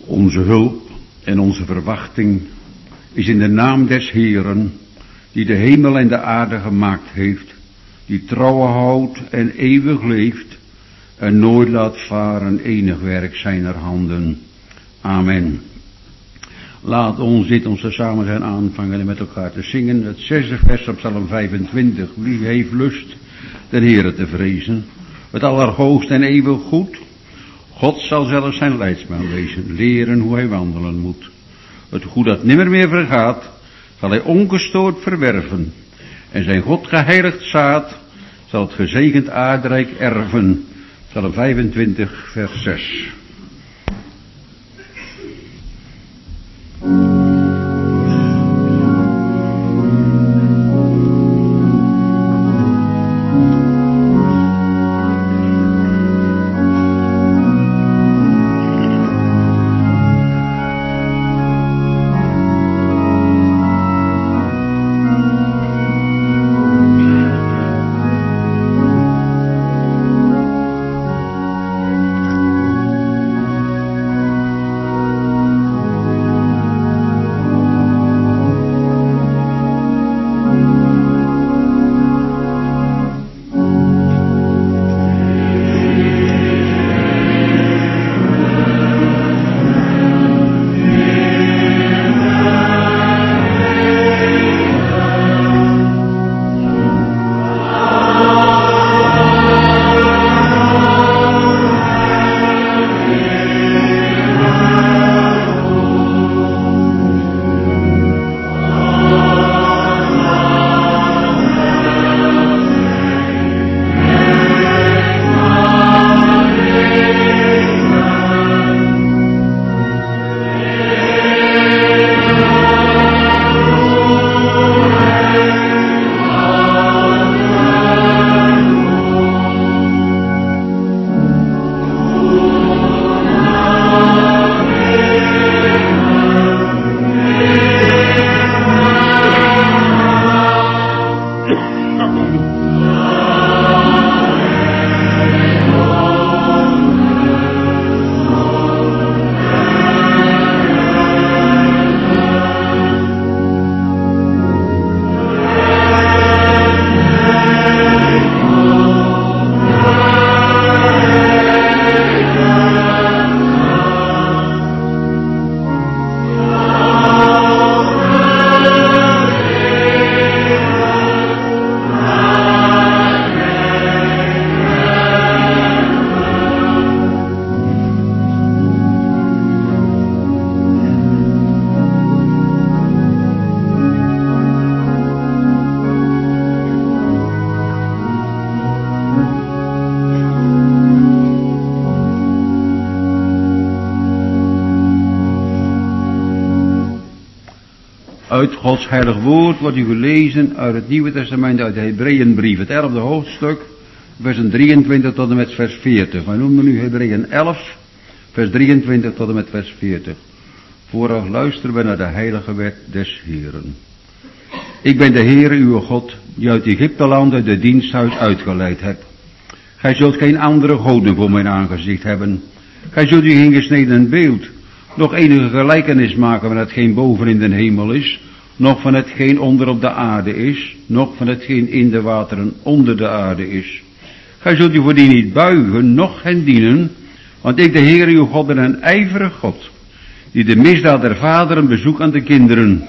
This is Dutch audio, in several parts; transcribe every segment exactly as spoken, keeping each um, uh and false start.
Onze hulp en onze verwachting is in de naam des Heeren, die de hemel en de aarde gemaakt heeft, die trouw houdt en eeuwig leeft en nooit laat varen enig werk zijner handen. Amen. Laat ons dit ons samen zijn aanvangen en met elkaar te zingen. Het zesde vers op Psalm vijfentwintig. Wie heeft lust den Heere te vrezen? Het allerhoogst en eeuwig goed. God zal zelfs zijn leidsman wezen, leren hoe hij wandelen moet. Het goed dat nimmer meer vergaat, zal hij ongestoord verwerven. En zijn God geheiligd zaad zal het gezegend aardrijk erven. Psalm vijfentwintig vers zes. Uit Gods heilig woord wordt u gelezen uit het Nieuwe Testament, uit de Hebreeënbrief, het elfde hoofdstuk, versen drieëntwintig tot en met vers veertig. Wij noemen nu Hebreeën elf, vers drieëntwintig tot en met vers veertig. Vooraf luisteren we naar de heilige wet des Heeren. Ik ben de Heere uw God, die uit Egypteland uit de diensthuis uitgeleid hebt. Gij zult geen andere goden voor mijn aangezicht hebben. Gij zult u geen gesneden beeld, nog enige gelijkenis maken van hetgeen boven in de hemel is, nog van hetgeen onder op de aarde is, nog van hetgeen in de wateren onder de aarde is. Gij zult u voor die niet buigen, noch hen dienen, want ik de Heer uw God ben een ijverig God, die de misdaad der vaderen bezoekt aan de kinderen,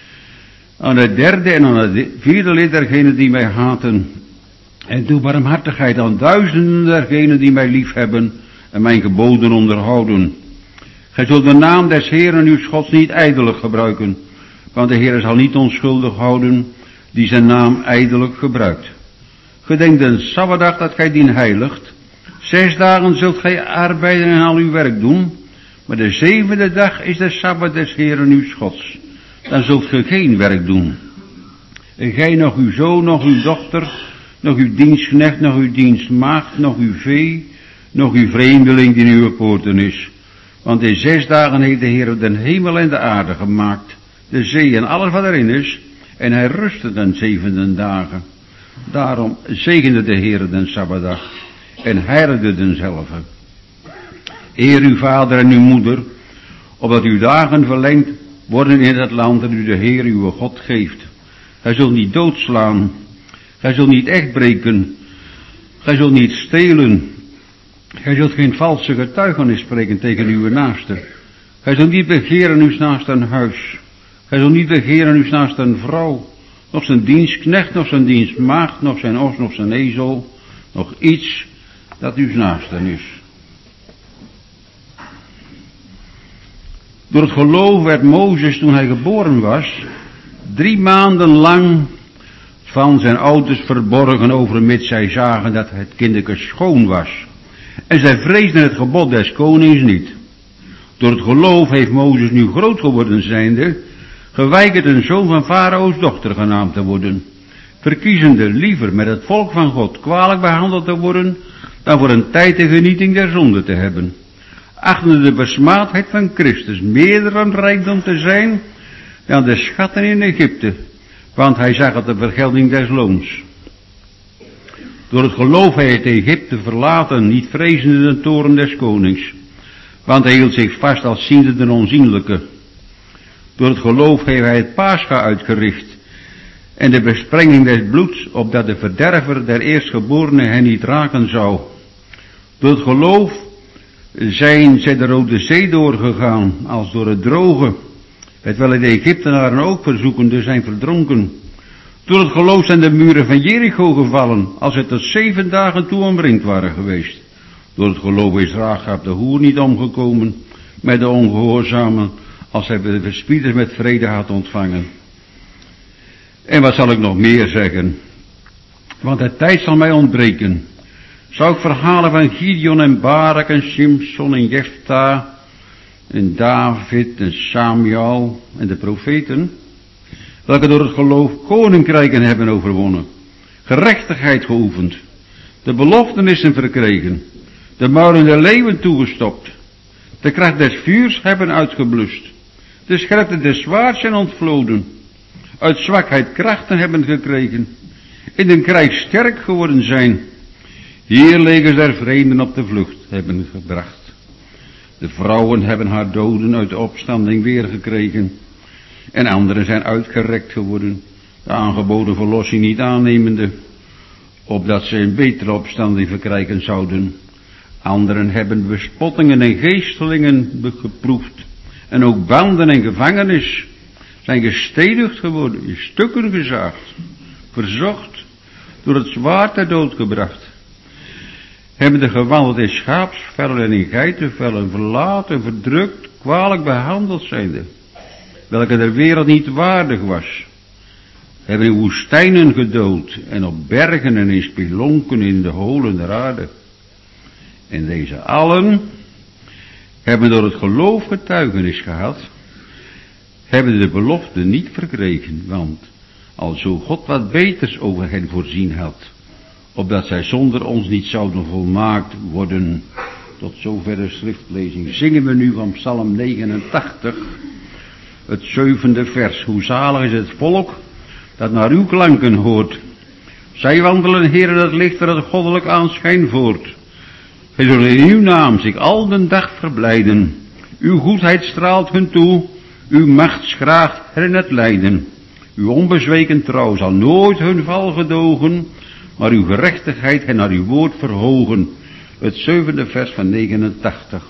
aan het derde en aan het vierde lid dergenen die mij haten, en doe barmhartigheid aan duizenden dergenen die mij lief hebben en mijn geboden onderhouden. Gij zult de naam des Heeren uw Gods niet ijdelijk gebruiken, want de Heer zal niet onschuldig houden die zijn naam ijdelijk gebruikt. Gedenk de Sabbatdag dat gij dien heiligt. Zes dagen zult gij arbeiden en al uw werk doen, maar de zevende dag is de Sabbat des Heeren uw Gods. Dan zult gij geen werk doen. En gij, nog uw zoon, nog uw dochter, nog uw dienstknecht, nog uw dienstmaagd, nog uw vee, nog uw vreemdeling die in uw poorten is. Want in zes dagen heeft de Heer den hemel en de aarde gemaakt, de zee en alles wat erin is, en hij rustte den zevende dagen. Daarom zegende de Heer den Sabbatdag en heiligde denzelve. Eer uw vader en uw moeder, opdat uw dagen verlengd worden in het land dat u de Heer uw God geeft. Gij zult niet doodslaan, gij zult niet echt breken, gij zult niet stelen, gij zult geen valse getuigenis spreken tegen uw naaste. Gij zult niet begeren uw naaste een huis, gij zult niet begeren uw naaste een vrouw, nog zijn dienstknecht, nog zijn dienstmaagd, nog zijn os, nog zijn ezel, nog iets dat uw naaste is. Door het geloof werd Mozes, toen hij geboren was, drie maanden lang van zijn ouders verborgen, overmits zij zagen dat het kindeke schoon was. En zij vreesden het gebod des konings niet. Door het geloof heeft Mozes nu groot geworden zijnde, geweigerd een zoon van Farao's dochter genaamd te worden, verkiezende liever met het volk van God kwalijk behandeld te worden, dan voor een tijd de genieting der zonde te hebben. Achtende de besmaadheid van Christus meer dan rijkdom te zijn dan de schatten in Egypte, want hij zag het de vergelding des loons. Door het geloof hij het Egypte verlaten, niet vrezende de toorn des konings, want hij hield zich vast als ziende de onzienlijke. Door het geloof heeft hij het Pascha uitgericht en de besprenging des bloeds, opdat de verderver der eerstgeborene hen niet raken zou. Door het geloof zijn zij de Rode Zee doorgegaan, als door het droge, terwijl de Egyptenaren ook verzoekende zijn verdronken. Door het geloof zijn de muren van Jericho gevallen, als ze tot zeven dagen toe omringd waren geweest. Door het geloof is Rahab de hoer niet omgekomen met de ongehoorzamen, als hij de verspieders met vrede had ontvangen. En wat zal ik nog meer zeggen? Want de tijd zal mij ontbreken. Zou ik verhalen van Gideon en Barak en Simson en Jefta en David en Samuel en de profeten, welke door het geloof koninkrijken hebben overwonnen, gerechtigheid geoefend, de beloftenissen verkregen, de muilen der leeuwen toegestopt, de kracht des vuurs hebben uitgeblust, de scherpte des zwaards zijn ontvloden, uit zwakheid krachten hebben gekregen, in den krijg sterk geworden zijn, hier legers der vreemden op de vlucht hebben gebracht. De vrouwen hebben haar doden uit de opstanding weergekregen, en anderen zijn uitgerekt geworden, de aangeboden verlossing niet aannemende, opdat ze een betere opstanding verkrijgen zouden. Anderen hebben bespottingen en geestelingen geproefd, en ook banden en gevangenis, zijn gestedigd geworden, in stukken gezaagd, verzocht, door het zwaard ter dood gebracht. Hebben de gewandeld in schaapsvellen en in geitenvellen, verlaten, verdrukt, kwalijk behandeld zijnde, welke der wereld niet waardig was. Hebben in woestijnen gedood en op bergen en in spelonken in de holen der aarde. En deze allen hebben door het geloof getuigenis gehad, hebben de belofte niet verkregen, want alzo God wat beters over hen voorzien had, opdat zij zonder ons niet zouden volmaakt worden. Tot zover de schriftlezing. Zingen we nu van Psalm negenentachtig, het zevende vers. Hoe zalig is het volk dat naar uw klanken hoort. Zij wandelen, Heere, dat licht waar het goddelijk aanschijn voort. Gij zult in uw naam zich al den dag verblijden. Uw goedheid straalt hun toe, uw macht schraagt hen het lijden. Uw onbezweken trouw zal nooit hun val gedogen, maar uw gerechtigheid hen naar uw woord verhogen. Het zevende vers van negenentachtig.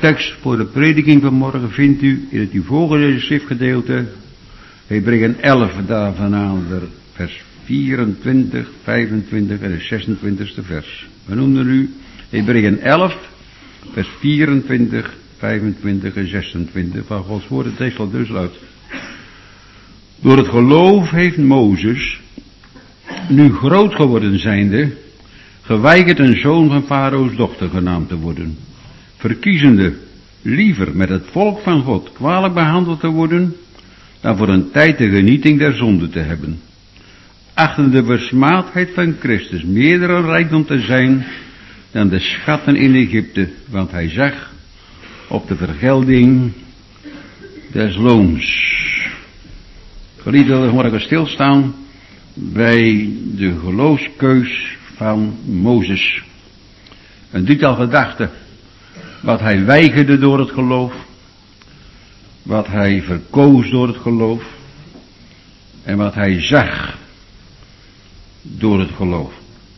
tekst voor de prediking van morgen vindt u in het u voorgelezen schriftgedeelte, Hebreeën elf, daarvan aan vers vierentwintig, vijfentwintig en het zesentwintigste vers. We noemen u Hebreeën elf, vers vierentwintig, vijfentwintig en zesentwintig van Gods woord. Het tekst al dus luidt: door het geloof heeft Mozes, nu groot geworden zijnde, geweigerd een zoon van Farao's dochter genaamd te worden, verkiezende liever met het volk van God kwalijk behandeld te worden, dan voor een tijd de genieting der zonde te hebben, achtende de versmaadheid van Christus meerdere rijkdom te zijn dan de schatten in Egypte, want hij zag op de vergelding des loons. Geliefden, we morgen stilstaan bij de geloofskeus van Mozes. Een drietal gedachten. Wat hij weigerde door het geloof, wat hij verkoos door het geloof en wat hij zag door het geloof.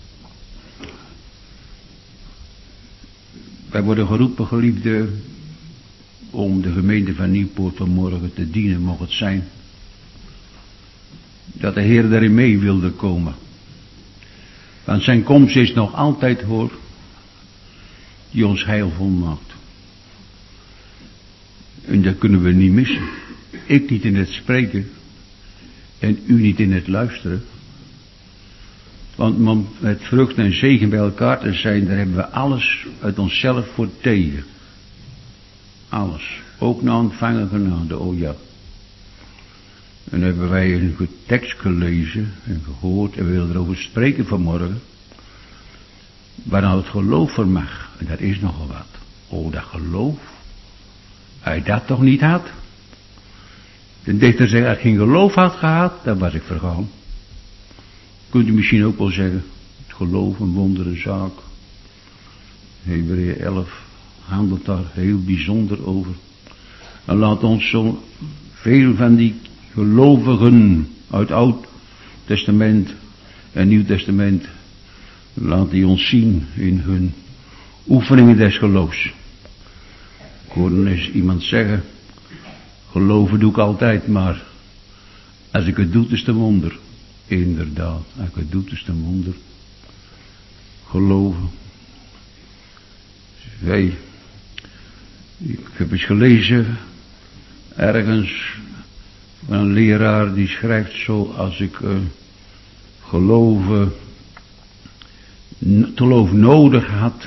Wij worden geroepen, geliefden, om de gemeente van Nieuwpoort vanmorgen te dienen, mocht het zijn dat de Heer daarin mee wilde komen. Want zijn komst is nog altijd, hoor, die ons heilvol maakt. En dat kunnen we niet missen. Ik niet in het spreken en u niet in het luisteren. Want om met vrucht en zegen bij elkaar te zijn, daar hebben we alles uit onszelf voor tegen. Alles. Ook na ontvangen genade, oh ja. En hebben wij een tekst gelezen en gehoord en we willen erover spreken vanmorgen. Waarna het geloof vermag. En dat is nogal wat. Oh, dat geloof. Als je dat toch niet had. De dichter zegt, als ik geen geloof had gehad, dan was ik vergaan. Kunt u misschien ook wel zeggen. Het geloof, een wondere zaak. Hebreeën elf handelt daar heel bijzonder over. En laat ons zo veel van die gelovigen uit Oud Testament en Nieuw Testament, laat die ons zien in hun oefeningen des geloofs. Ik hoorde eens iemand zeggen, geloven doe ik altijd, maar als ik het doe, is het een wonder. Inderdaad, als ik het doe, is het een wonder. Geloven. Wij, ik heb eens gelezen, ergens, van een leraar die schrijft zo, als ik uh, geloven, geloof nodig had,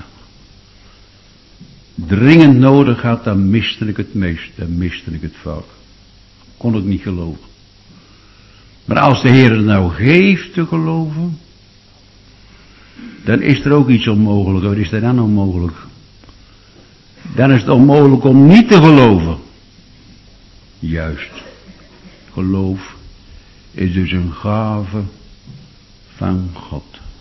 dringend nodig had, dan miste ik het meest, dan miste ik het vaak. Kon ik niet geloven. Maar als de Heer het nou geeft te geloven, dan is er ook iets onmogelijk. Wat is er dan onmogelijk? Dan is het onmogelijk om niet te geloven. Juist. Geloof is dus een gave van God.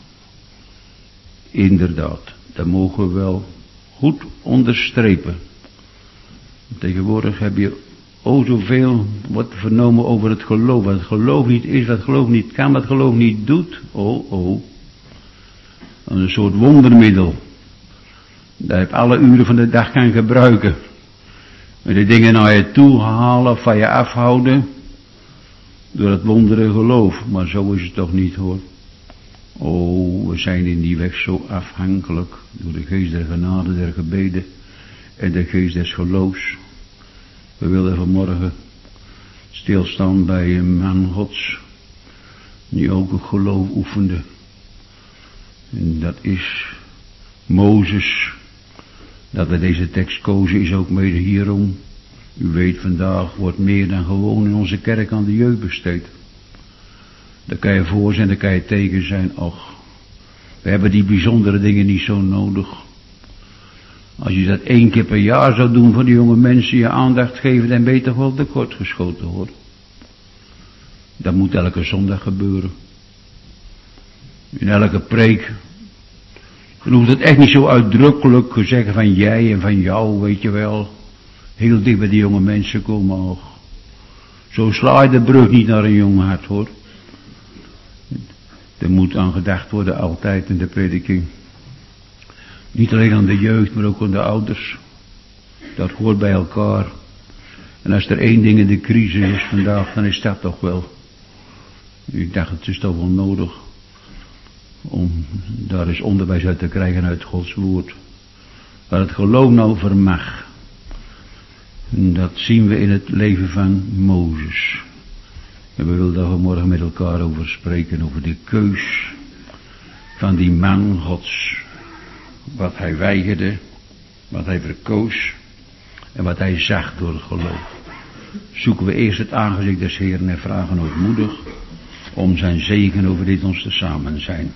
Inderdaad, dat mogen we wel goed onderstrepen. Tegenwoordig heb je o zoveel wat vernomen over het geloof. Wat het geloof niet is, wat het geloof niet kan, wat het geloof niet doet. Oh, oh. Een soort wondermiddel. Dat je op alle uren van de dag kan gebruiken. En de dingen naar je toe halen of van je afhouden. Door het wondere geloof. Maar zo is het toch niet, hoor. Oh, we zijn in die weg zo afhankelijk. Door de geest der genade, der gebeden. En de geest des geloofs. We willen vanmorgen stilstaan bij een man Gods. Die ook een geloof oefende. En dat is Mozes. Dat we deze tekst kozen is ook mede hierom. U weet, vandaag wordt meer dan gewoon in onze kerk aan de jeugd besteed. Daar kan je voor zijn, daar kan je tegen zijn. Och, we hebben die bijzondere dingen niet zo nodig. Als je dat één keer per jaar zou doen voor die jonge mensen, je aandacht geven, dan ben je toch wel tekort geschoten, hoor. Dat moet elke zondag gebeuren. In elke preek. Dan hoeft het echt niet zo uitdrukkelijk te zeggen van jij en van jou, weet je wel. Heel dicht bij die jonge mensen komen, och. Zo sla je de brug niet naar een jong hart, hoor. Er moet aan gedacht worden altijd in de prediking. Niet alleen aan de jeugd, maar ook aan de ouders. Dat hoort bij elkaar. En als er één ding in de crisis is vandaag, dan is dat toch wel. Ik dacht, het is toch wel nodig om daar eens onderwijs uit te krijgen uit Gods woord. Waar het geloof nou vermag. En dat zien we in het leven van Mozes. En we willen daar vanmorgen met elkaar over spreken, over de keus van die man Gods. Wat hij weigerde, wat hij verkoos en wat hij zag door het geloof. Zoeken we eerst het aangezicht des Heeren en vragen ootmoedig om zijn zegen over dit ons te samen zijn.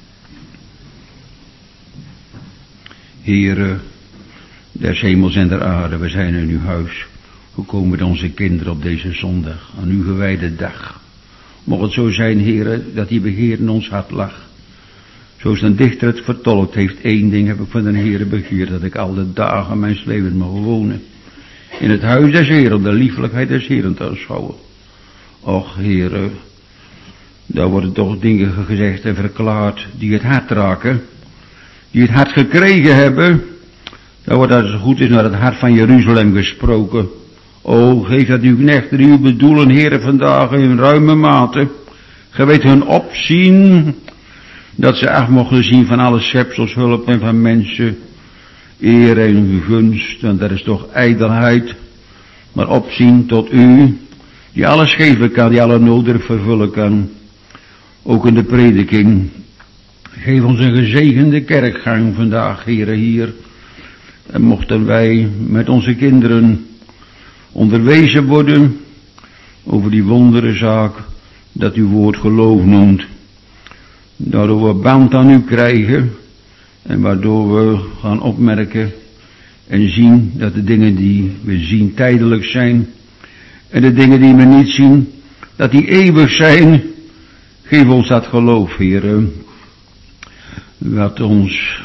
Heere des hemels en der aarde, we zijn in uw huis gekomen met onze kinderen op deze zondag, aan uw gewijde dag. Mocht het zo zijn, Heere, dat die begeer in ons hart lag. Zoals een dichter het vertolkt heeft, één ding heb ik van de Heere begeerd, dat ik al de dagen mijns levens mag wonen. In het huis des Heeren, de liefelijkheid des Heeren te aanschouwen. Och, Heere, daar worden toch dingen gezegd en verklaard die het hart raken. Die het hart gekregen hebben. Daar wordt als het goed is naar het hart van Jeruzalem gesproken. O, geef dat uw knechten uw bedoelen, Heere, vandaag in ruime mate. Ge weet hun opzien, dat ze echt mogen zien van alle schepsels hulp en van mensen eer en gunst, want dat is toch ijdelheid. Maar opzien tot u, die alles geven kan, die alle noden vervullen kan. Ook in de prediking. Geef ons een gezegende kerkgang vandaag, Heere, hier. En mochten wij met onze kinderen onderwezen worden over die wondere zaak dat uw woord geloof noemt. Daardoor we band aan u krijgen en waardoor we gaan opmerken en zien dat de dingen die we zien tijdelijk zijn en de dingen die we niet zien, dat die eeuwig zijn. Geef ons dat geloof, Heere, wat ons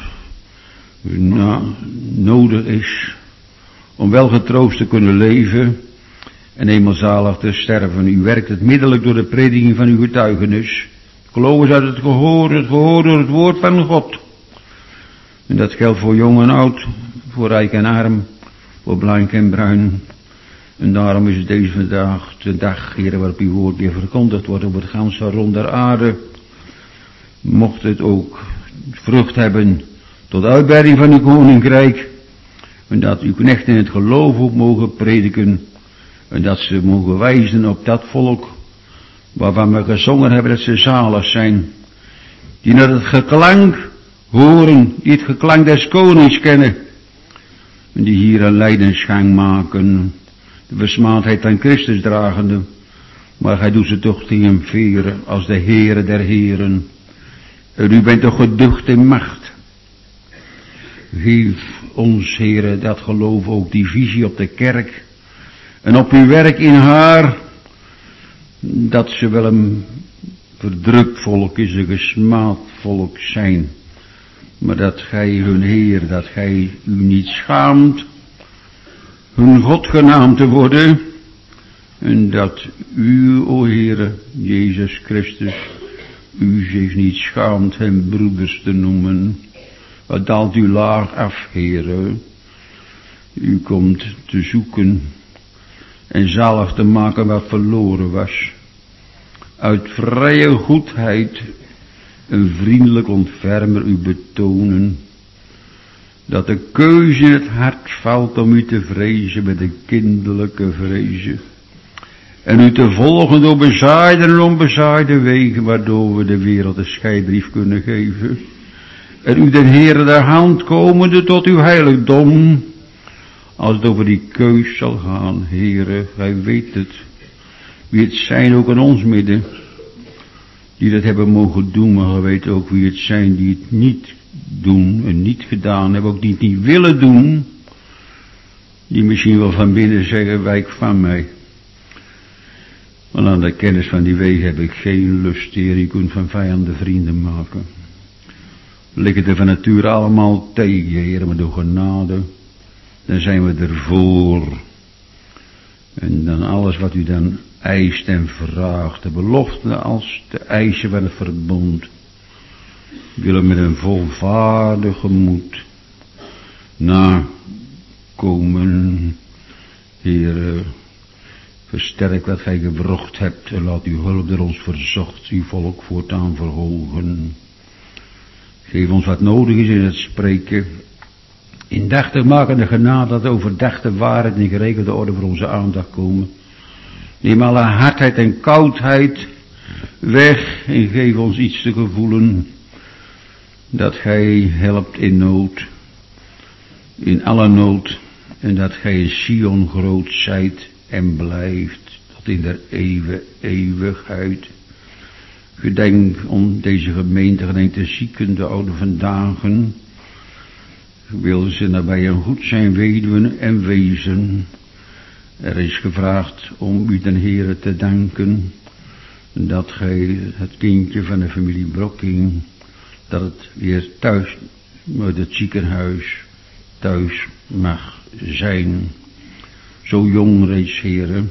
nou, nodig is om wel getroost te kunnen leven en eenmaal zalig te sterven. U werkt het middelijk door de prediking van uw getuigenis. Geloof is uit het gehoor, het gehoor door het woord van God. En dat geldt voor jong en oud, voor rijk en arm, voor blank en bruin. En daarom is het deze vandaag de dag, Heere, waarop uw woord weer verkondigd wordt over het ganse rond der aarde. Mocht het ook vrucht hebben tot uitbreiding van uw koninkrijk. En dat uw knechten in het geloof ook mogen prediken. En dat ze mogen wijzen op dat volk waarvan we gezongen hebben dat ze zalig zijn. Die naar het geklank horen, die het geklank des konings kennen. En die hier een lijdensgang maken. De versmaadheid van Christus dragende. Maar gij doet ze toch triomferen als de Heere der Heren. En u bent toch geducht in macht. Geef ons, Heere, dat geloof ook, die visie op de kerk. En op uw werk in haar. Dat ze wel een verdrukt volk is, een gesmaad volk zijn. Maar dat gij hun Heer, dat gij u niet schaamt hun God genaamd te worden. En dat u, o Heere, Jezus Christus, u zich niet schaamt hem broeders te noemen. Wat daalt u laag af, Heere. U komt te zoeken en zalig te maken wat verloren was. Uit vrije goedheid een vriendelijk ontfermer u betonen. Dat de keuze in het hart valt om u te vrezen met een kinderlijke vrezen. En u te volgen door bezaaide en onbezaaide wegen, waardoor we de wereld een scheidbrief kunnen geven. En u den Heere de hand komende tot uw heiligdom. Als het over die keus zal gaan, Heere, gij weet het. Wie het zijn ook in ons midden, die dat hebben mogen doen, maar gij weet ook wie het zijn die het niet doen en niet gedaan hebben, ook die het niet willen doen. Die misschien wel van binnen zeggen, wijk van mij. Want aan de kennis van die wegen heb ik geen lust, Heer, je kunt van vijanden vrienden maken. Liggen er van nature allemaal tegen, Heer, maar door genade, dan zijn we ervoor. En dan alles wat u dan eist en vraagt, de belofte als de eisen van het verbond, willen met een volvaardige moed na komen. Heere, versterk wat gij gewrocht hebt en laat uw hulp door ons verzocht, uw volk voortaan verhogen. Geef ons wat nodig is in het spreken. Indachtig makende genade dat overdachte waarheid in geregelde orde voor onze aandacht komen. Neem alle hardheid en koudheid weg en geef ons iets te gevoelen dat gij helpt in nood, in alle nood, en dat gij in Sion groot zijt en blijft tot in der eeuwen eeuwigheid. Gedenk om deze gemeente, gedenk de zieken, de oude vandaag. Wil ze nabij en goed zijn, weduwen en wezen. Er is gevraagd om u ten Heere te danken dat gij het kindje van de familie Brokking, dat het weer thuis uit het ziekenhuis thuis mag zijn. Zo jong reeds, Heere,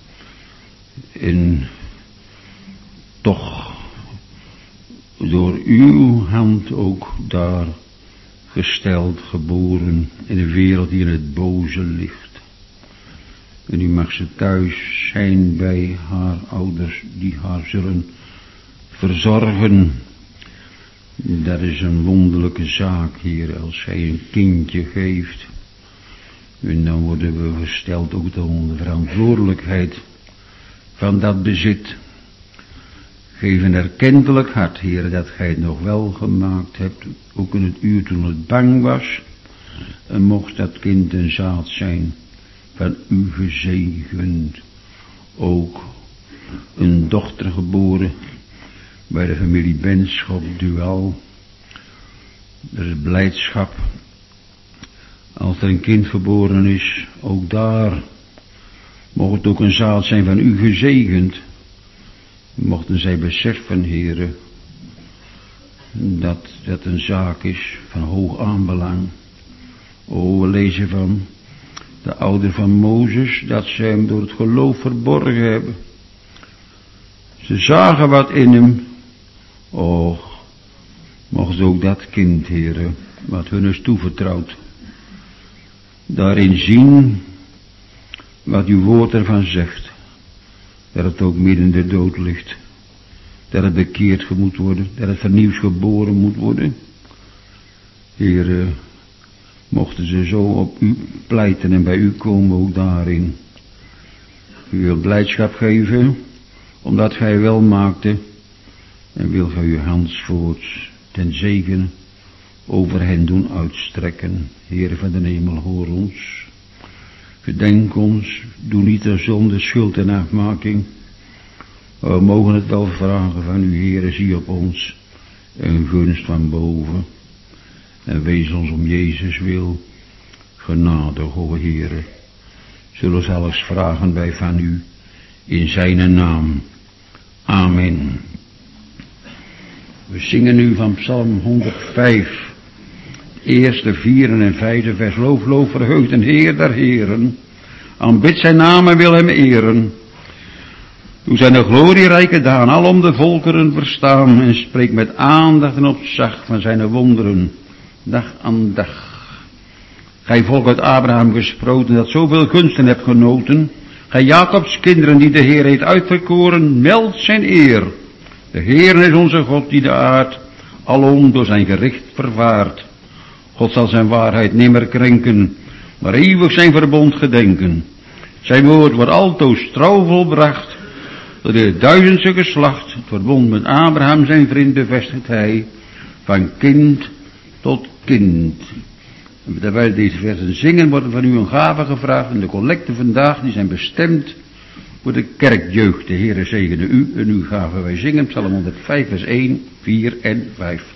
en toch door uw hand ook daar gesteld, geboren in een wereld die in het boze ligt. En u mag ze thuis zijn bij haar ouders die haar zullen verzorgen. Dat is een wonderlijke zaak, Heer, als gij een kindje geeft. En dan worden we gesteld ook onder de verantwoordelijkheid van dat bezit. Geef een erkentelijk hart, Heer, dat gij het nog wel gemaakt hebt, ook in het uur toen het bang was. En mocht dat kind een zaad zijn van u gezegend. Ook een dochter geboren bij de familie Benschop Dual. Er is blijdschap als er een kind geboren is. Ook daar mocht het ook een zaad zijn van u gezegend. Mochten zij beseffen, heren, dat dat een zaak is van hoog aanbelang. O, we lezen van de ouder van Mozes, dat ze hem door het geloof verborgen hebben. Ze zagen wat in hem. O, mocht ook dat kind, heren, wat hun is toevertrouwd, daarin zien wat uw woord ervan zegt. Dat het ook midden in de dood ligt. Dat het bekeerd moet worden. Dat het vernieuwd geboren moet worden. Heer, mochten ze zo op u pleiten en bij u komen ook daarin. U wilt blijdschap geven, omdat gij wel maakte. En wil gij uw handsvoorts ten zegen over hen doen uitstrekken. Heer van de hemel, hoor ons. Gedenk ons, doe niet de zonde, schuld en afmaking. We mogen het wel vragen van u, Heere, zie op ons een gunst van boven. En wees ons om Jezus wil genadig, o Heere. Zullen zelfs vragen wij van u in zijn naam. Amen. We zingen nu van Psalm honderdvijf. Eerste, vierde en vijfde vers. Loof, loof, verheugd en Heer der Heren. Aanbid zijn naam en wil hem eren. Doe zijn de glorierijke daan, alom de volkeren verstaan. En spreek met aandacht en opzag van zijn wonderen, dag aan dag. Gij volk uit Abraham gesproten, dat zoveel gunsten hebt genoten. Gij Jacobs kinderen, die de Heer heeft uitverkoren, meldt zijn eer. De Heer is onze God, die de aard alom door zijn gericht vervaart. God zal zijn waarheid nimmer krenken, maar eeuwig zijn verbond gedenken. Zijn woord wordt altoos trouw volbracht, door de duizendste geslacht. Het verbond met Abraham zijn vriend bevestigt hij, van kind tot kind. En terwijl deze versen zingen, worden van u een gave gevraagd. En de collecten vandaag, die zijn bestemd voor de kerkjeugd. De Heere zegene u en uw gave. Wij zingen Psalm honderdvijf, vers één, vier en vijf.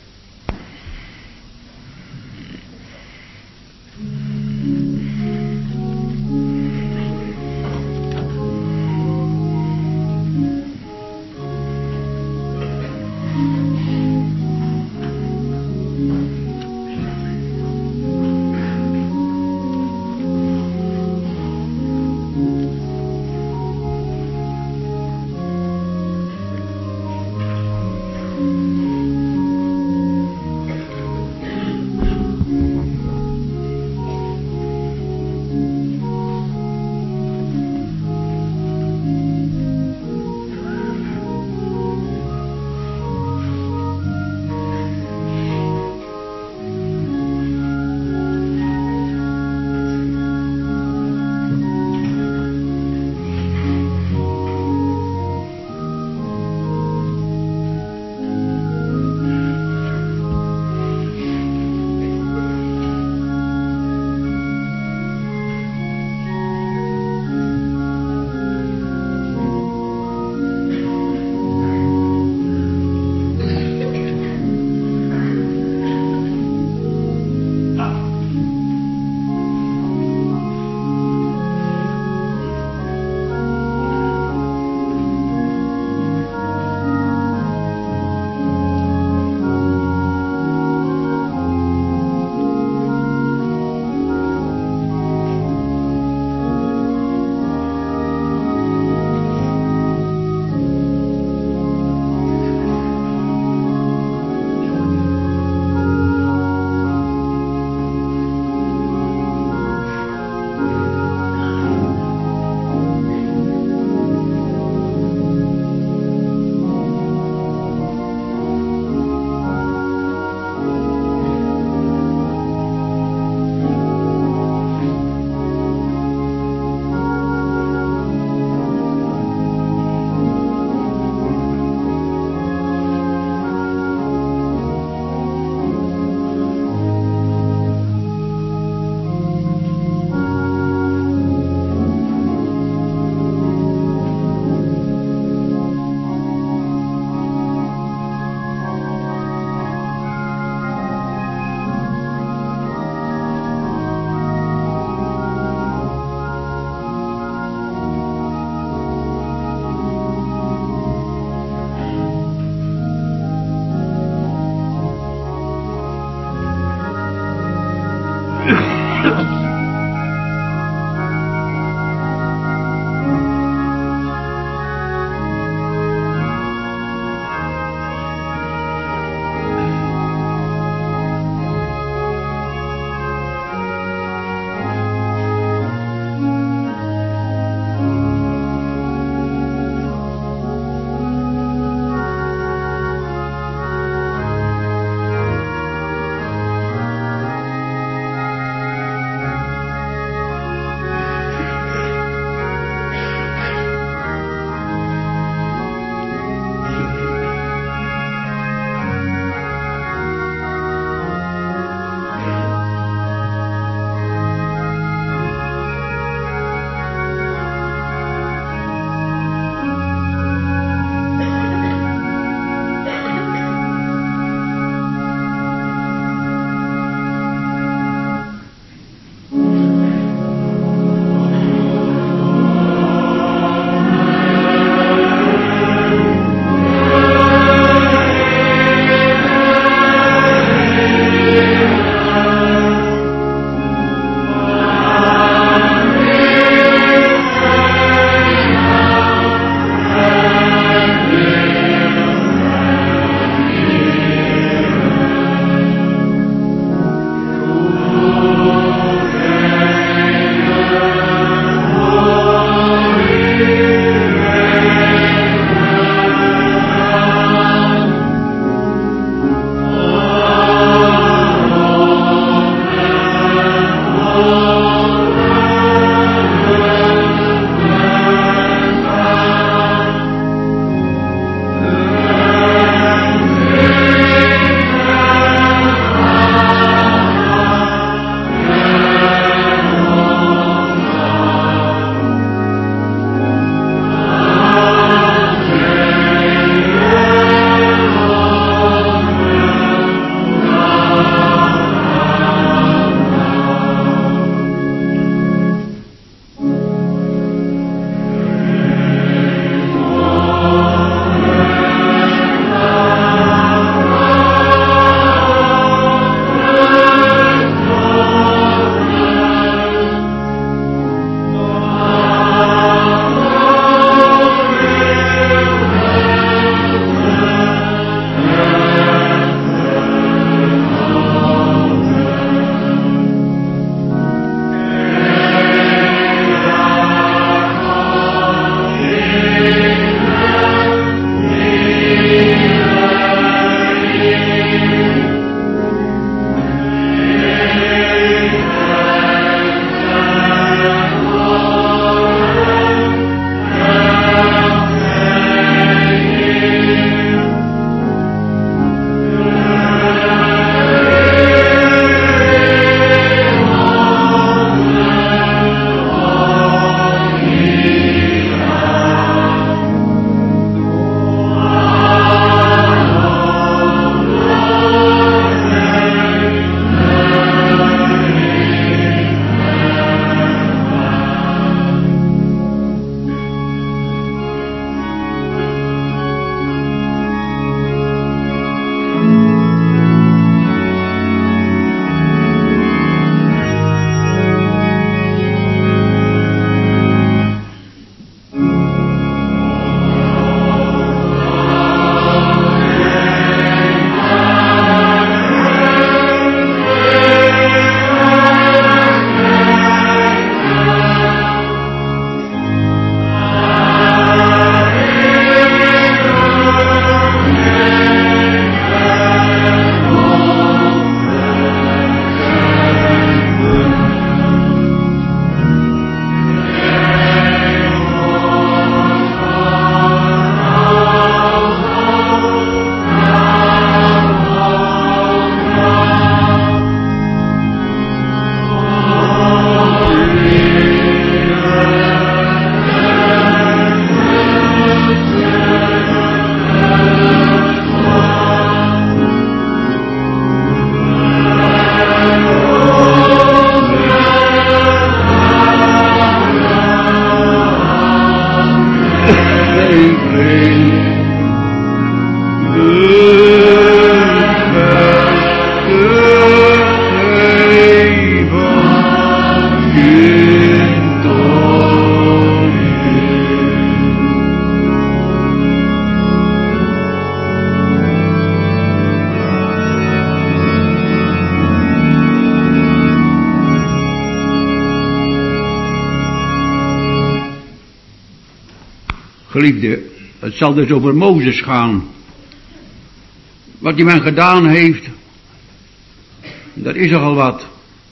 Geliefde, het zal dus over Mozes gaan. Wat die man gedaan heeft, dat is nogal wat.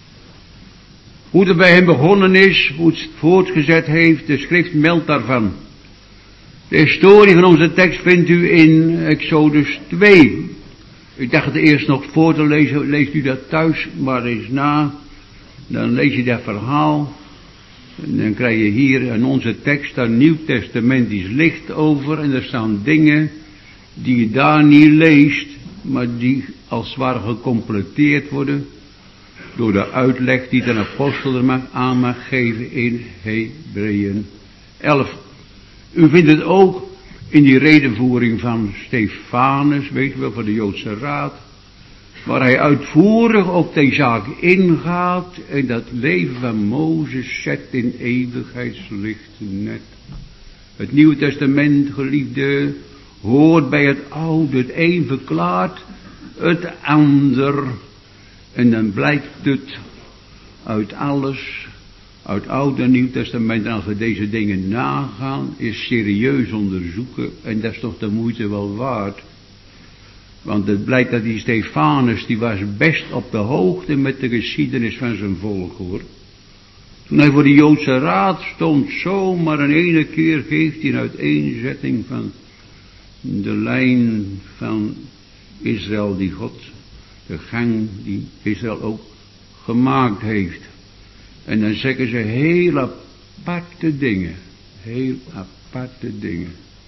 Hoe het bij hem begonnen is, hoe het voortgezet heeft, de schrift meldt daarvan. De historie van onze tekst vindt u in Exodus twee. Ik dacht het eerst nog voor te lezen, leest u dat thuis maar eens na. Dan lees je dat verhaal. En dan krijg je hier in onze tekst daar nieuwtestamentisch licht over. En er staan dingen die je daar niet leest, maar die als het ware gecompleteerd worden door de uitleg die de apostel er mag, aan mag geven in Hebreeën elf. U vindt het ook in die redenvoering van Stefanus, weet u wel, van de Joodse Raad, waar hij uitvoerig op die zaak ingaat en dat leven van Mozes zet in eeuwigheidslicht net. Het Nieuwe Testament, geliefde, hoort bij het Oude. Het een verklaart het ander. En dan blijkt het uit alles, uit Oude en Nieuw Testament, en als we deze dingen nagaan, is serieus onderzoeken, en dat is toch de moeite wel waard. Want het blijkt dat die Stefanus, die was best op de hoogte met de geschiedenis van zijn volk, hoor. Toen hij voor de Joodse Raad stond, zomaar een ene keer geeft hij een uiteenzetting van de lijn van Israël die God, de gang die Israël ook gemaakt heeft. En dan zeggen ze heel aparte dingen, heel aparte dingen.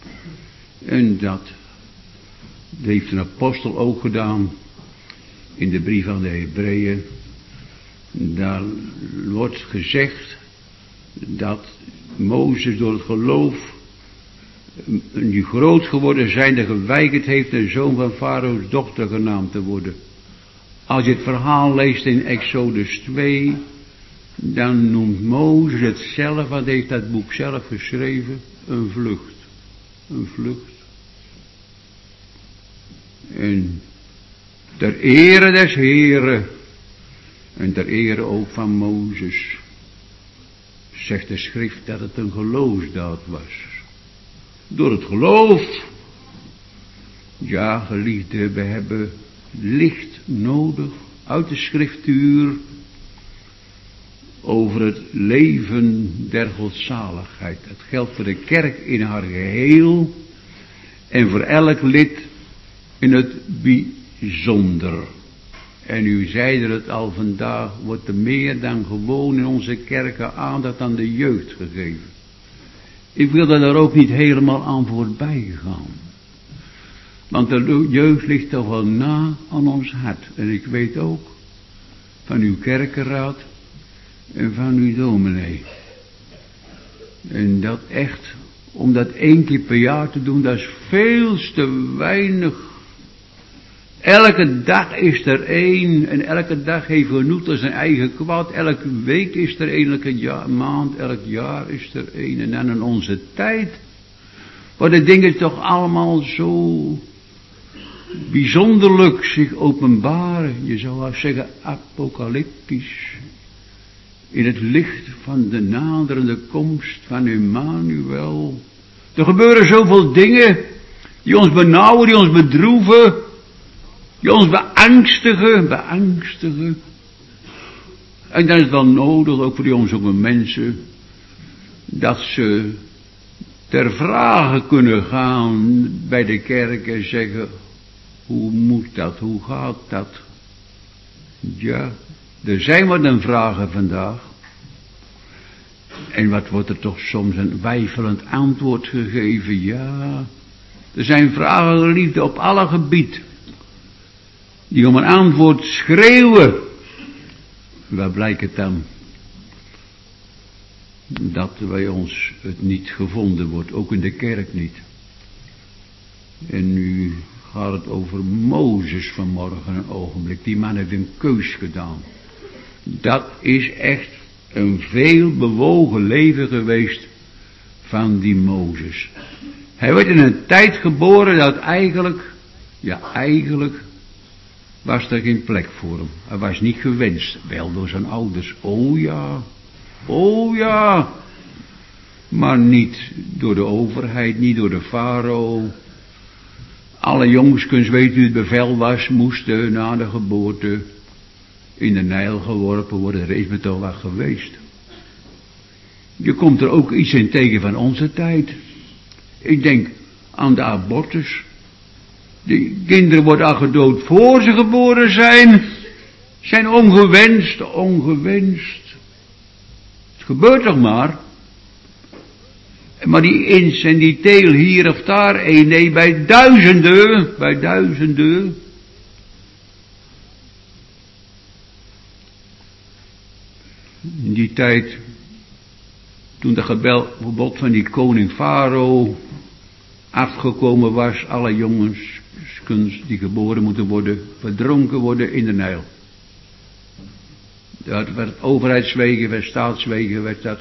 En dat, dat heeft een apostel ook gedaan in de brief aan de Hebreeën. Daar wordt gezegd dat Mozes door het geloof, die groot geworden zijnde, geweigerd heeft een zoon van Farao's dochter genaamd te worden. Als je het verhaal leest in Exodus twee, dan noemt Mozes het zelf, want hij heeft dat boek zelf geschreven, een vlucht. Een vlucht. En ter ere des Heren en ter ere ook van Mozes zegt de schrift dat het een geloofsdaad was. Door het geloof. Ja, geliefde, we hebben licht nodig uit de schriftuur over het leven der godzaligheid. Dat geldt voor de kerk in haar geheel en voor elk lid in het bijzonder. En u zeide het al vandaag, wordt er meer dan gewoon in onze kerken aandacht aan de jeugd gegeven. Ik wil daar ook niet helemaal aan voorbij gaan. Want de jeugd ligt toch wel na aan ons hart. En ik weet ook van uw kerkenraad en van uw dominee. En dat echt, om dat één keer per jaar te doen, dat is veel te weinig. Elke dag is er één, en elke dag heeft genoeg tot zijn eigen kwaad. Elke week is er één, elke jaar, maand, elk jaar is er één. En dan in onze tijd, waar de dingen toch allemaal zo bijzonderlijk zich openbaren. Je zou wel zeggen apocalyptisch. In het licht van de naderende komst van Emmanuel. Er gebeuren zoveel dingen die ons benauwen, die ons bedroeven, die ons beangstigen, beangstigen. En dan is het wel nodig, ook voor die ons jonge mensen, dat ze ter vrage kunnen gaan bij de kerk en zeggen, hoe moet dat, hoe gaat dat? Ja, er zijn wat een vragen vandaag. En wat wordt er toch soms een weifelend antwoord gegeven? Ja, er zijn vragen, geliefde, op alle gebied, die om een antwoord schreeuwen. Waar blijkt het dan? Dat bij ons het niet gevonden wordt, ook in de kerk niet. En nu gaat het over Mozes vanmorgen een ogenblik. Die man heeft een keus gedaan. Dat is echt een veel bewogen leven geweest van die Mozes. Hij werd in een tijd geboren dat eigenlijk, ja eigenlijk, was er geen plek voor hem. Hij was niet gewenst, wel door zijn ouders. Oh ja, oh ja. Maar niet door de overheid, niet door de farao. Alle jongskens, weet u, het bevel was, moesten na de geboorte in de Nijl geworpen worden. Er is me toch wat geweest. Je komt er ook iets in tegen van onze tijd. Ik denk aan de abortus. Die kinderen worden al gedood voor ze geboren zijn. Zijn ongewenst, ongewenst. Het gebeurt toch maar. Maar die ins en die teel hier of daar, een, nee, bij duizenden, bij duizenden. In die tijd, toen de gebod van die koning Farao afgekomen was, alle jongens die geboren moeten worden, verdronken worden in de Nijl. Dat werd overheidswegen, werd staatswegen, werd dat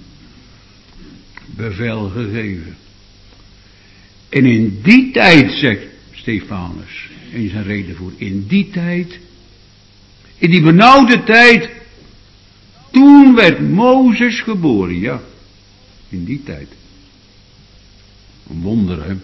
bevel gegeven. En in die tijd, zegt Stefanus in zijn redevoer, in die tijd, in die benauwde tijd, toen werd Mozes geboren, ja, in die tijd. Een wonder, hè.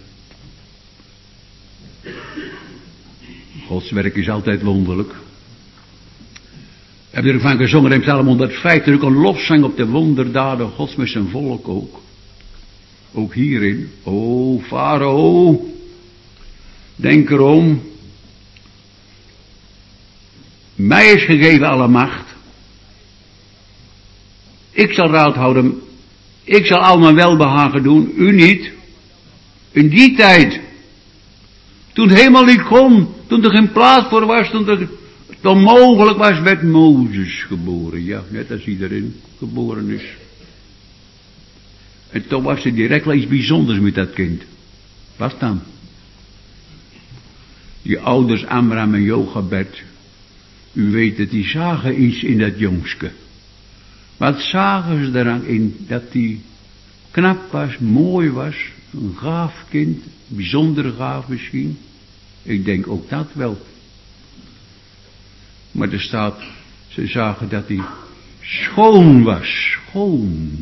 Gods werk is altijd wonderlijk. We hebben ervan gezongen in Psalm honderdvijf, ook een lofzang op de wonderdaden Gods met zijn volk ook. Ook hierin, o Farao, denk erom, mij is gegeven alle macht. Ik zal raad houden, ik zal al mijn welbehagen doen, u niet. In die tijd, toen het helemaal niet kon, toen er geen plaats voor was, toen er, het onmogelijk was, werd Mozes geboren. Ja, net als iedereen geboren is. En toch was er direct wel iets bijzonders met dat kind. Wat dan? Die ouders Amram en Jochebed, u weet het, die zagen iets in dat jongske. Wat zagen ze eraan in? Dat die knap was, mooi was, een gaaf kind, bijzonder gaaf misschien. Ik denk ook dat wel. Maar er staat, ze zagen dat hij schoon was, schoon.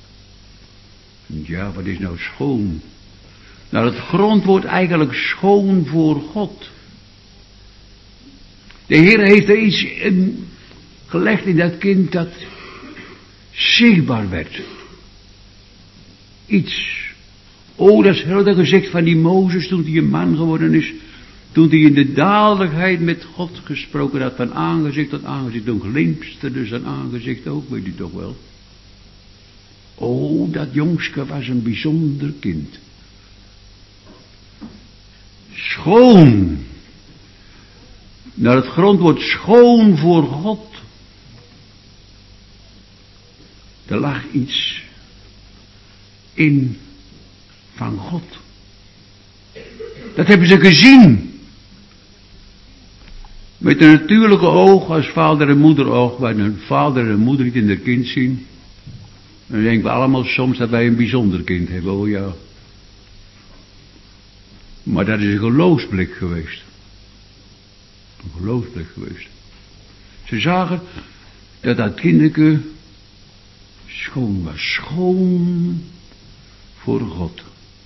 Ja, wat is nou schoon? Nou, het grondwoord eigenlijk schoon voor God. De Heer heeft er iets in gelegd in dat kind dat zichtbaar werd. Iets. Oh, dat is heel dat gezicht van die Mozes toen hij een man geworden is. Toen hij in de dadelijkheid met God gesproken had, van aangezicht tot aangezicht. Toen glimpste zijn aangezicht ook, weet u toch wel. Oh, dat jongske was een bijzonder kind. Schoon. Naar het grondwoord schoon voor God. Er lag iets in van God. Dat hebben ze gezien. Met een natuurlijke oog als vader en moeder oog, waar een vader en moeder niet in haar kind zien. Dan denken we allemaal soms dat wij een bijzonder kind hebben, oh ja. Maar dat is een geloofsblik geweest. Een geloofsblik geweest. Ze zagen dat dat kinderke schoon was. Schoon voor God.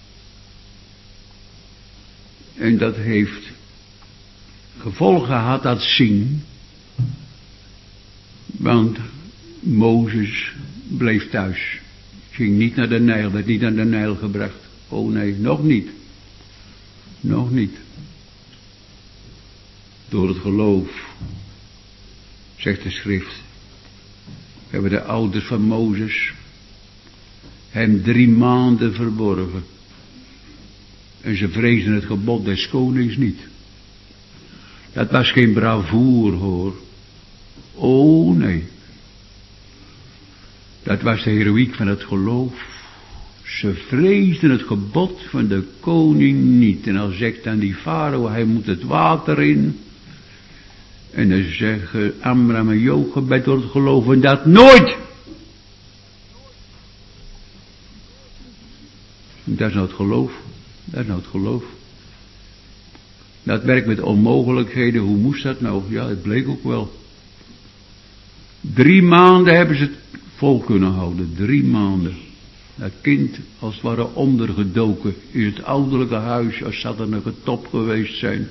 En dat heeft gevolgen gehad, dat zien. Want Mozes bleef thuis. Ging niet naar de Nijl, werd niet naar de Nijl gebracht. Oh nee, nog niet. Nog niet. Door het geloof, zegt de schrift, hebben de ouders van Mozes hem drie maanden verborgen. En ze vreesden het gebod des konings niet. Dat was geen bravoer, hoor. Oh nee. Dat was de heroïek van het geloof. Ze vreesden het gebod van de koning niet. En dan zegt dan die farao, hij moet het water in. En dan zeggen Amram en Jochebed door het geloven dat nooit. Dat is nou het geloof. Dat is nou het geloof. Dat werkt met onmogelijkheden. Hoe moest dat nou? Ja, het bleek ook wel. Drie maanden hebben ze het vol kunnen houden. Drie maanden. Dat kind als het ware ondergedoken in het ouderlijke huis, als zou er nog een top geweest zijn.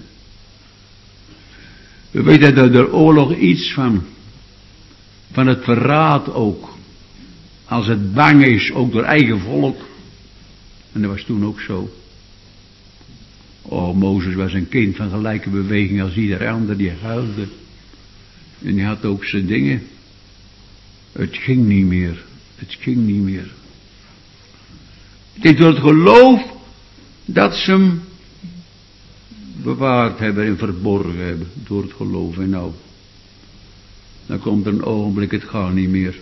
We weten dat er oorlog iets van, van het verraad ook. Als het bang is, ook door eigen volk. En dat was toen ook zo. Oh, Mozes was een kind van gelijke beweging als ieder ander, die huilde. En die had ook zijn dingen. Het ging niet meer. Het ging niet meer. Het is door het geloof dat ze hem bewaard hebben en verborgen hebben. Door het geloof. En nou, dan komt er een ogenblik, het gaat niet meer.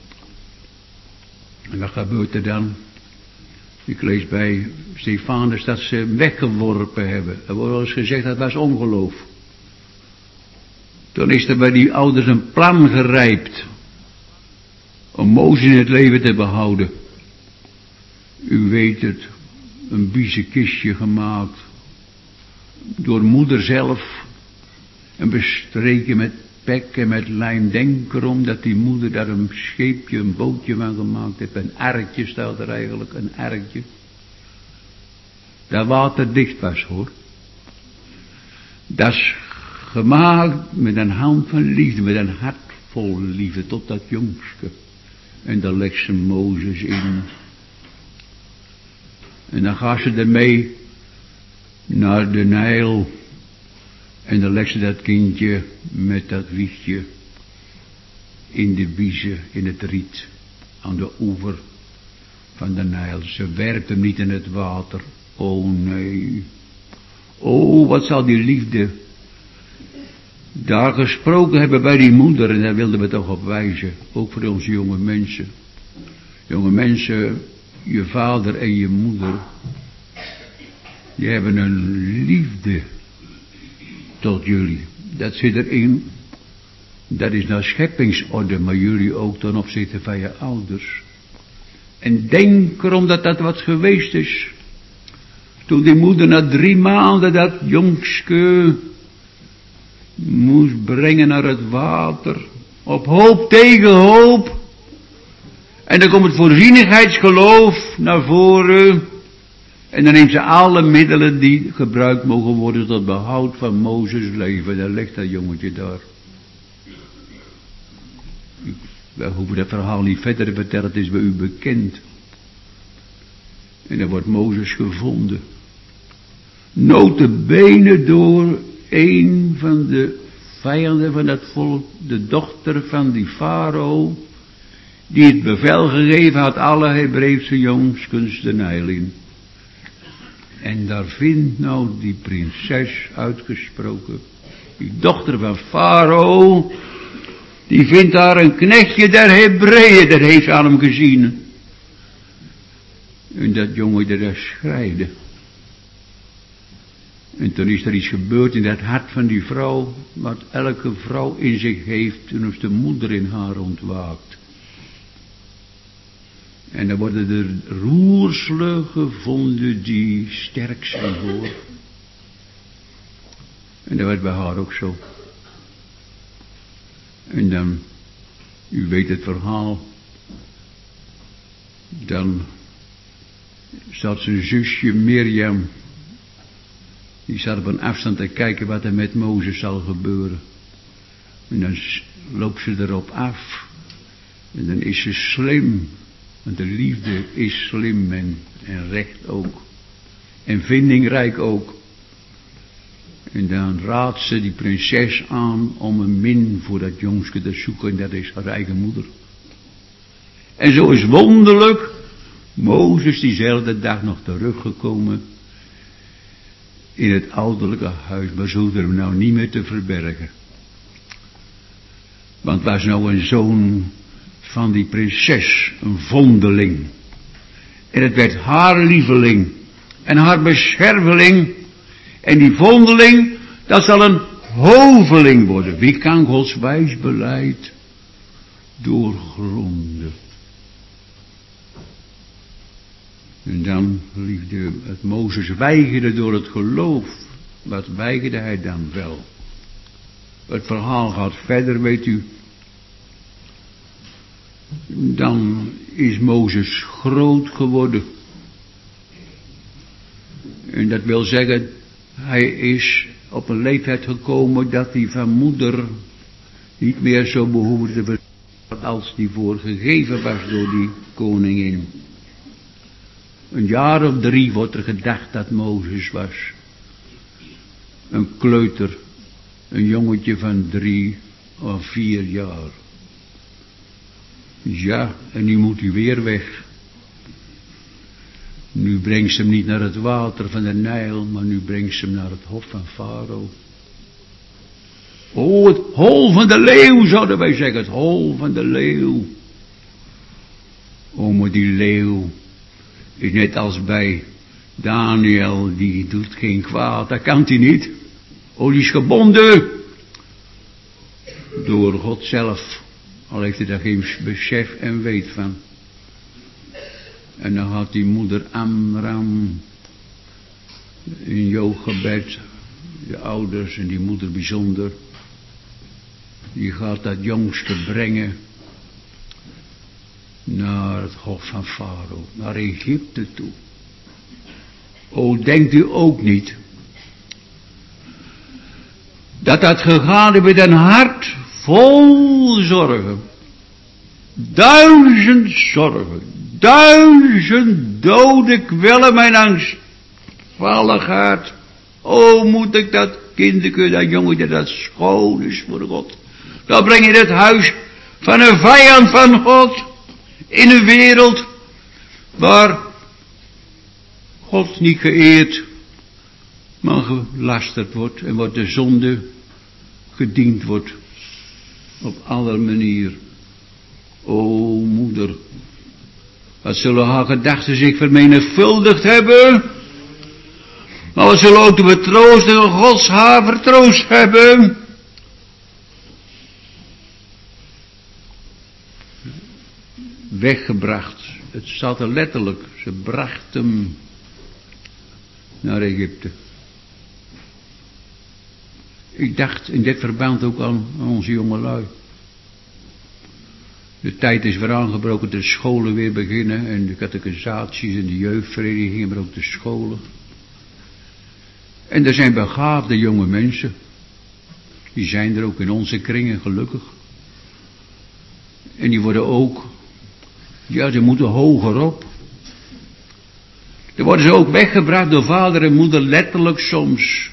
En wat gebeurt er dan? Ik lees bij Stefanus dat ze hem weggeworpen hebben. Er wordt wel eens gezegd dat was ongeloof. Toen is er bij die ouders een plan gerijpt om Mozes in het leven te behouden. U weet het, een biezenkistje gemaakt door moeder zelf en bestreken met pek en met lijm. Denk erom dat die moeder daar een scheepje, een bootje van gemaakt heeft. Een arkje staat er eigenlijk, een arkje. Dat waterdicht was, hoor. Dat is gemaakt met een hand van liefde, met een hart vol liefde tot dat jongske. En daar legt ze Mozes in. En dan gaat ze ermee naar de Nijl. En dan legt ze dat kindje met dat wiegje in de biezen, in het riet, aan de oever van de Nijl. Ze werpt hem niet in het water. Oh nee. Oh, wat zal die liefde daar gesproken hebben bij die moeder. En daar wilden we toch op wijzen. Ook voor onze jonge mensen. Jonge mensen, je vader en je moeder, die hebben een liefde tot jullie. Dat zit erin. Dat is nou scheppingsorde, maar jullie ook ten opzichte van je ouders. En denk erom dat dat wat geweest is. Toen die moeder na drie maanden dat jongske moest brengen naar het water. Op hoop tegen hoop. En dan komt het voorzienigheidsgeloof naar voren. En dan neemt ze alle middelen die gebruikt mogen worden tot behoud van Mozes leven. Dan ligt dat jongetje daar. Wij hoeven dat verhaal niet verder te vertellen, het is bij u bekend. En dan wordt Mozes gevonden. Nota bene door een van de vijanden van dat volk, de dochter van die farao, die het bevel gegeven had alle Hebreeuwse jongskens de Nijl in. En daar vindt nou die prinses uitgesproken, die dochter van farao, die vindt daar een knechtje der Hebreeën, dat heeft aan hem gezien. En dat jongetje daar schreide. En toen is er iets gebeurd in het hart van die vrouw, wat elke vrouw in zich heeft, toen is de moeder in haar ontwaakt. En dan worden er roerselen gevonden die sterk zijn, hoor. En dat werd bij haar ook zo. En dan, u weet het verhaal, dan zat zijn zusje Mirjam, die zat op een afstand te kijken wat er met Mozes zal gebeuren. En dan loopt ze erop af. En dan is ze slim. Want de liefde is slim en, en recht ook. En vindingrijk ook. En dan raadt ze die prinses aan om een min voor dat jongske te zoeken. En dat is haar eigen moeder. En zo is wonderlijk Mozes diezelfde dag nog teruggekomen in het ouderlijke huis. Maar ze hoefden hem nou niet meer te verbergen. Want was nou een zoon van die prinses, een vondeling. En het werd haar lieveling en haar bescherveling. En die vondeling, dat zal een hoveling worden. Wie kan Gods wijs beleid doorgronden? En dan, liefde, het Mozes weigerde door het geloof. Wat weigerde hij dan wel? Het verhaal gaat verder, weet u. Dan is Mozes groot geworden. En dat wil zeggen, hij is op een leeftijd gekomen dat hij van moeder niet meer zo behoefde te als die voorgegeven was door die koningin. Een jaar of drie wordt er gedacht dat Mozes was. Een kleuter, een jongetje van drie of vier jaar. Ja, en nu moet hij weer weg. Nu brengt ze hem niet naar het water van de Nijl, maar nu brengt ze hem naar het hof van Farao. Oh, het hol van de leeuw, zouden wij zeggen, het hol van de leeuw. Oh, maar die leeuw is net als bij Daniel, die doet geen kwaad, dat kan hij niet. Oh, die is gebonden door God zelf, al heeft hij daar geen besef en weet van. En dan had die moeder Amram in Jochebed, de ouders en die moeder bijzonder, die gaat dat jongste brengen naar het hof van Farao, naar Egypte toe. O, denkt u ook niet dat dat gegaan is met een hart vol zorgen, duizend zorgen, duizend dode kwellen mijn angstvalligheid. O, moet ik dat kinderke, dat jongetje, dat schoon is voor God. Dan breng je het huis van een vijand van God in een wereld waar God niet geëerd, maar gelasterd wordt en waar de zonde gediend wordt op alle manier. O moeder, wat zullen haar gedachten zich vermenigvuldigd hebben, maar wat zullen ook de betroostige Gods haar vertroost hebben. Weggebracht, het staat er letterlijk, ze bracht hem naar Egypte. Ik dacht in dit verband ook aan, aan onze jongelui. De tijd is weer aangebroken, de scholen weer beginnen en de catechisaties en de jeugdverenigingen, maar ook de scholen. En er zijn begaafde jonge mensen. Die zijn er ook in onze kringen, gelukkig. En die worden ook, ja, ze moeten hoger op. Dan worden ze ook weggebracht door vader en moeder, letterlijk soms.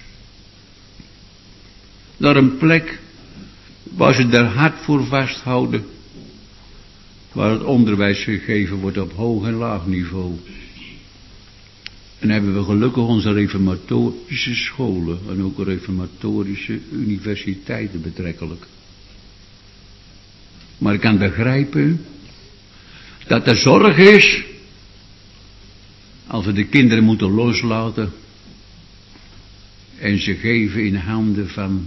Naar een plek waar ze er hart voor vasthouden. Waar het onderwijs gegeven wordt op hoog en laag niveau. En hebben we gelukkig onze reformatorische scholen en ook reformatorische universiteiten betrekkelijk. Maar ik kan begrijpen dat er zorg is als we de kinderen moeten loslaten en ze geven in handen van,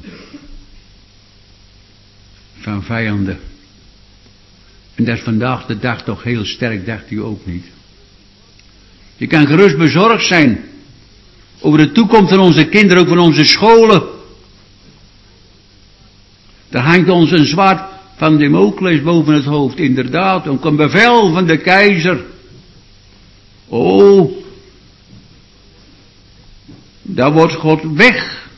van vijanden. En dat is vandaag de dag toch heel sterk, dacht u ook niet. Je kan gerust bezorgd zijn over de toekomst van onze kinderen, ook van onze scholen. Daar hangt ons een zwaard van Damocles boven het hoofd, inderdaad, ook een bevel van de keizer. Oh, daar wordt God weg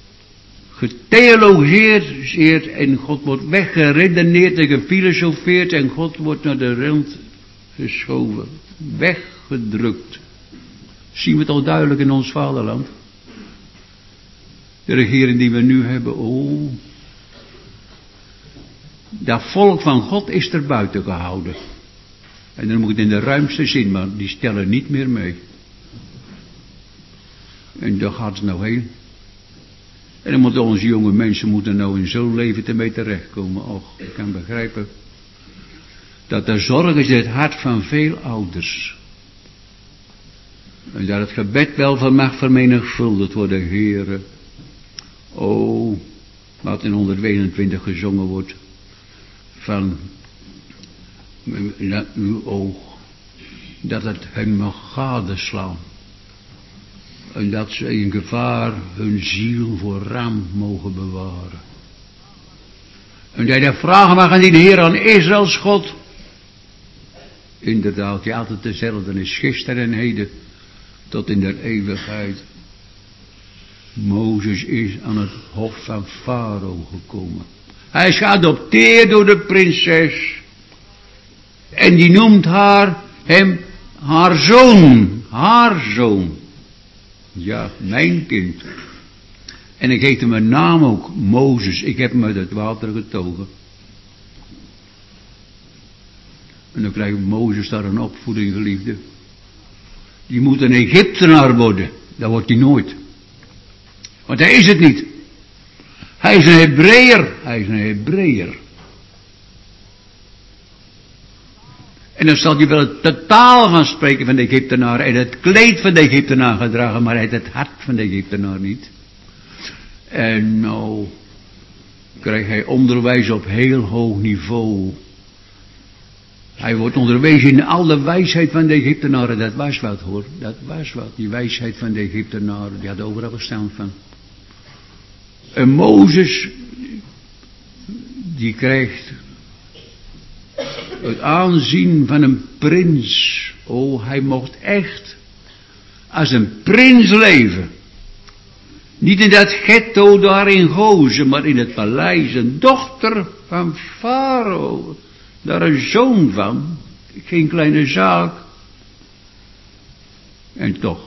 getheologiseerd en God wordt weggeredeneerd en gefilosofeerd en God wordt naar de rand geschoven, weggedrukt. Zien we het al duidelijk in ons vaderland? De regering die we nu hebben, oh, dat volk van God is er buiten gehouden. En dan moet het in de ruimste zin, maar die stellen niet meer mee. En daar gaat het nou heen. En dan moeten onze jonge mensen moeten nou in zo'n leven ermee terechtkomen. Och, ik kan begrijpen dat de zorg is in het hart van veel ouders. En dat het gebed wel van mag vermenigvuldigd worden, Heere. O, wat in honderdeenentwintig gezongen wordt. Van naar uw oog. Dat het hen mag gadeslaan. En dat ze in gevaar hun ziel voor ramp mogen bewaren. En dat je vragen mag aan die Heer, aan Israëls God. Inderdaad, die altijd dezelfde is, gisteren en heden, tot in der eeuwigheid. Mozes is aan het hof van Farao gekomen. Hij is geadopteerd door de prinses. En die noemt haar, hem, haar zoon. Haar zoon. Ja, mijn kind. En ik heette mijn naam ook Mozes. Ik heb hem uit het water getogen. En dan krijgt Mozes daar een opvoeding, geliefde. Die moet een Egyptenaar worden. Dat wordt hij nooit. Want hij is het niet. Hij is een Hebreeër. Hij is een Hebreeër. En dan zal hij wel het taal gaan spreken van de Egyptenaar. En het kleed van de Egyptenaar gaan dragen. Maar hij heeft het hart van de Egyptenaar niet. En nou krijgt hij onderwijs op heel hoog niveau. Hij wordt onderwezen in alle wijsheid van de Egyptenaren. Dat was wat, hoor. Dat was wat. Die wijsheid van de Egyptenaren. Die had overal verstand van. En Mozes, die krijgt het aanzien van een prins. Oh, hij mocht echt als een prins leven. Niet in dat ghetto daar in Gozen, maar in het paleis. Een dochter van Farao. Daar een zoon van. Geen kleine zaak. En toch.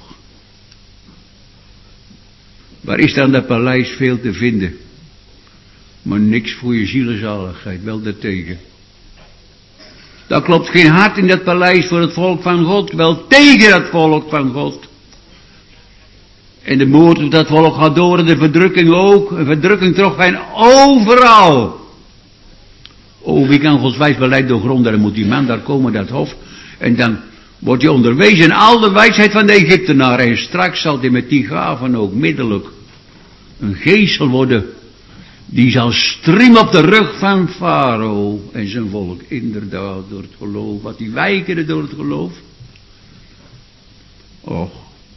Waar is dan dat paleis veel te vinden? Maar niks voor je zielenzaligheid, wel daartegen. Daar klopt geen hart in dat paleis voor het volk van God, wel tegen het volk van God. En de moord op dat volk gaat door en de verdrukking ook. Een verdrukking trok hen overal. Oh, wie kan Gods wijs beleid doorgronden? Dan moet die man daar komen, dat hof. En dan wordt hij onderwezen in al de wijsheid van de Egyptenaar. En straks zal hij met die gaven ook middelijk een geestel worden. Die zal striemen op de rug van Farao en zijn volk. Inderdaad, door het geloof. Wat die weigeren door het geloof. Och.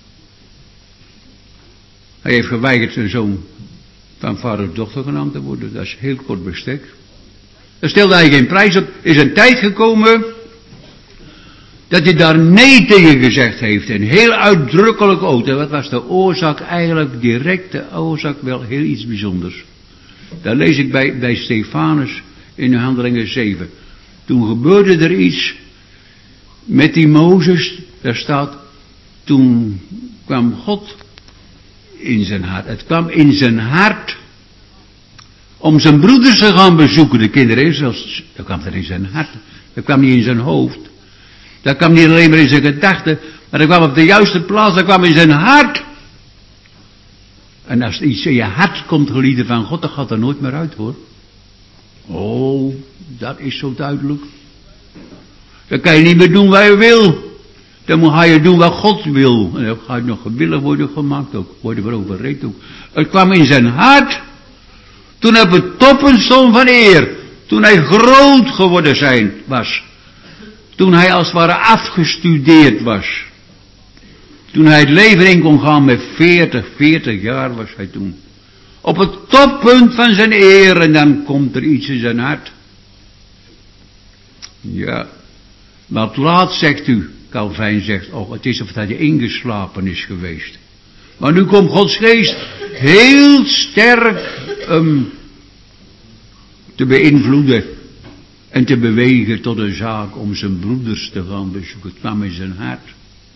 Hij heeft geweigerd zijn zoon van Farao's dochter genaamd te worden. Dat is heel kort bestek. Daar stelde hij geen prijs op. Er is een tijd gekomen dat hij daar nee tegen gezegd heeft. En heel uitdrukkelijk ook. En wat was de oorzaak eigenlijk? Direct de oorzaak wel heel iets bijzonders. Daar lees ik bij, bij Stefanus in de Handelingen zeven. Toen gebeurde er iets met die Mozes. Daar staat, toen kwam God in zijn hart. Het kwam in zijn hart om zijn broeders te gaan bezoeken. De kinderen Israëls. Dat kwam er in zijn hart. Dat kwam niet in zijn hoofd. Dat kwam niet alleen maar in zijn gedachten. Maar dat kwam op de juiste plaats. Dat kwam in zijn hart. En als iets in je hart komt, geliefde van God, dan gaat er nooit meer uit, hoor. Oh, dat is zo duidelijk. Dan kan je niet meer doen wat je wil. Dan ga je doen wat God wil. En dan ga je nog gewillig worden gemaakt ook. Worden we overreed ook. Het kwam in zijn hart. Toen hij op het toppen stond van eer. Toen hij groot geworden zijn was. Toen hij als het ware afgestudeerd was. Toen hij het leven in kon gaan met veertig, veertig jaar was hij toen. Op het toppunt van zijn eer. En dan komt er iets in zijn hart. Ja. Maar op laat zegt u. Calvijn zegt, oh, het is of dat hij ingeslapen is geweest. Maar nu komt Gods geest heel sterk um, te beïnvloeden en te bewegen tot een zaak om zijn broeders te gaan bezoeken. Het kwam in zijn hart.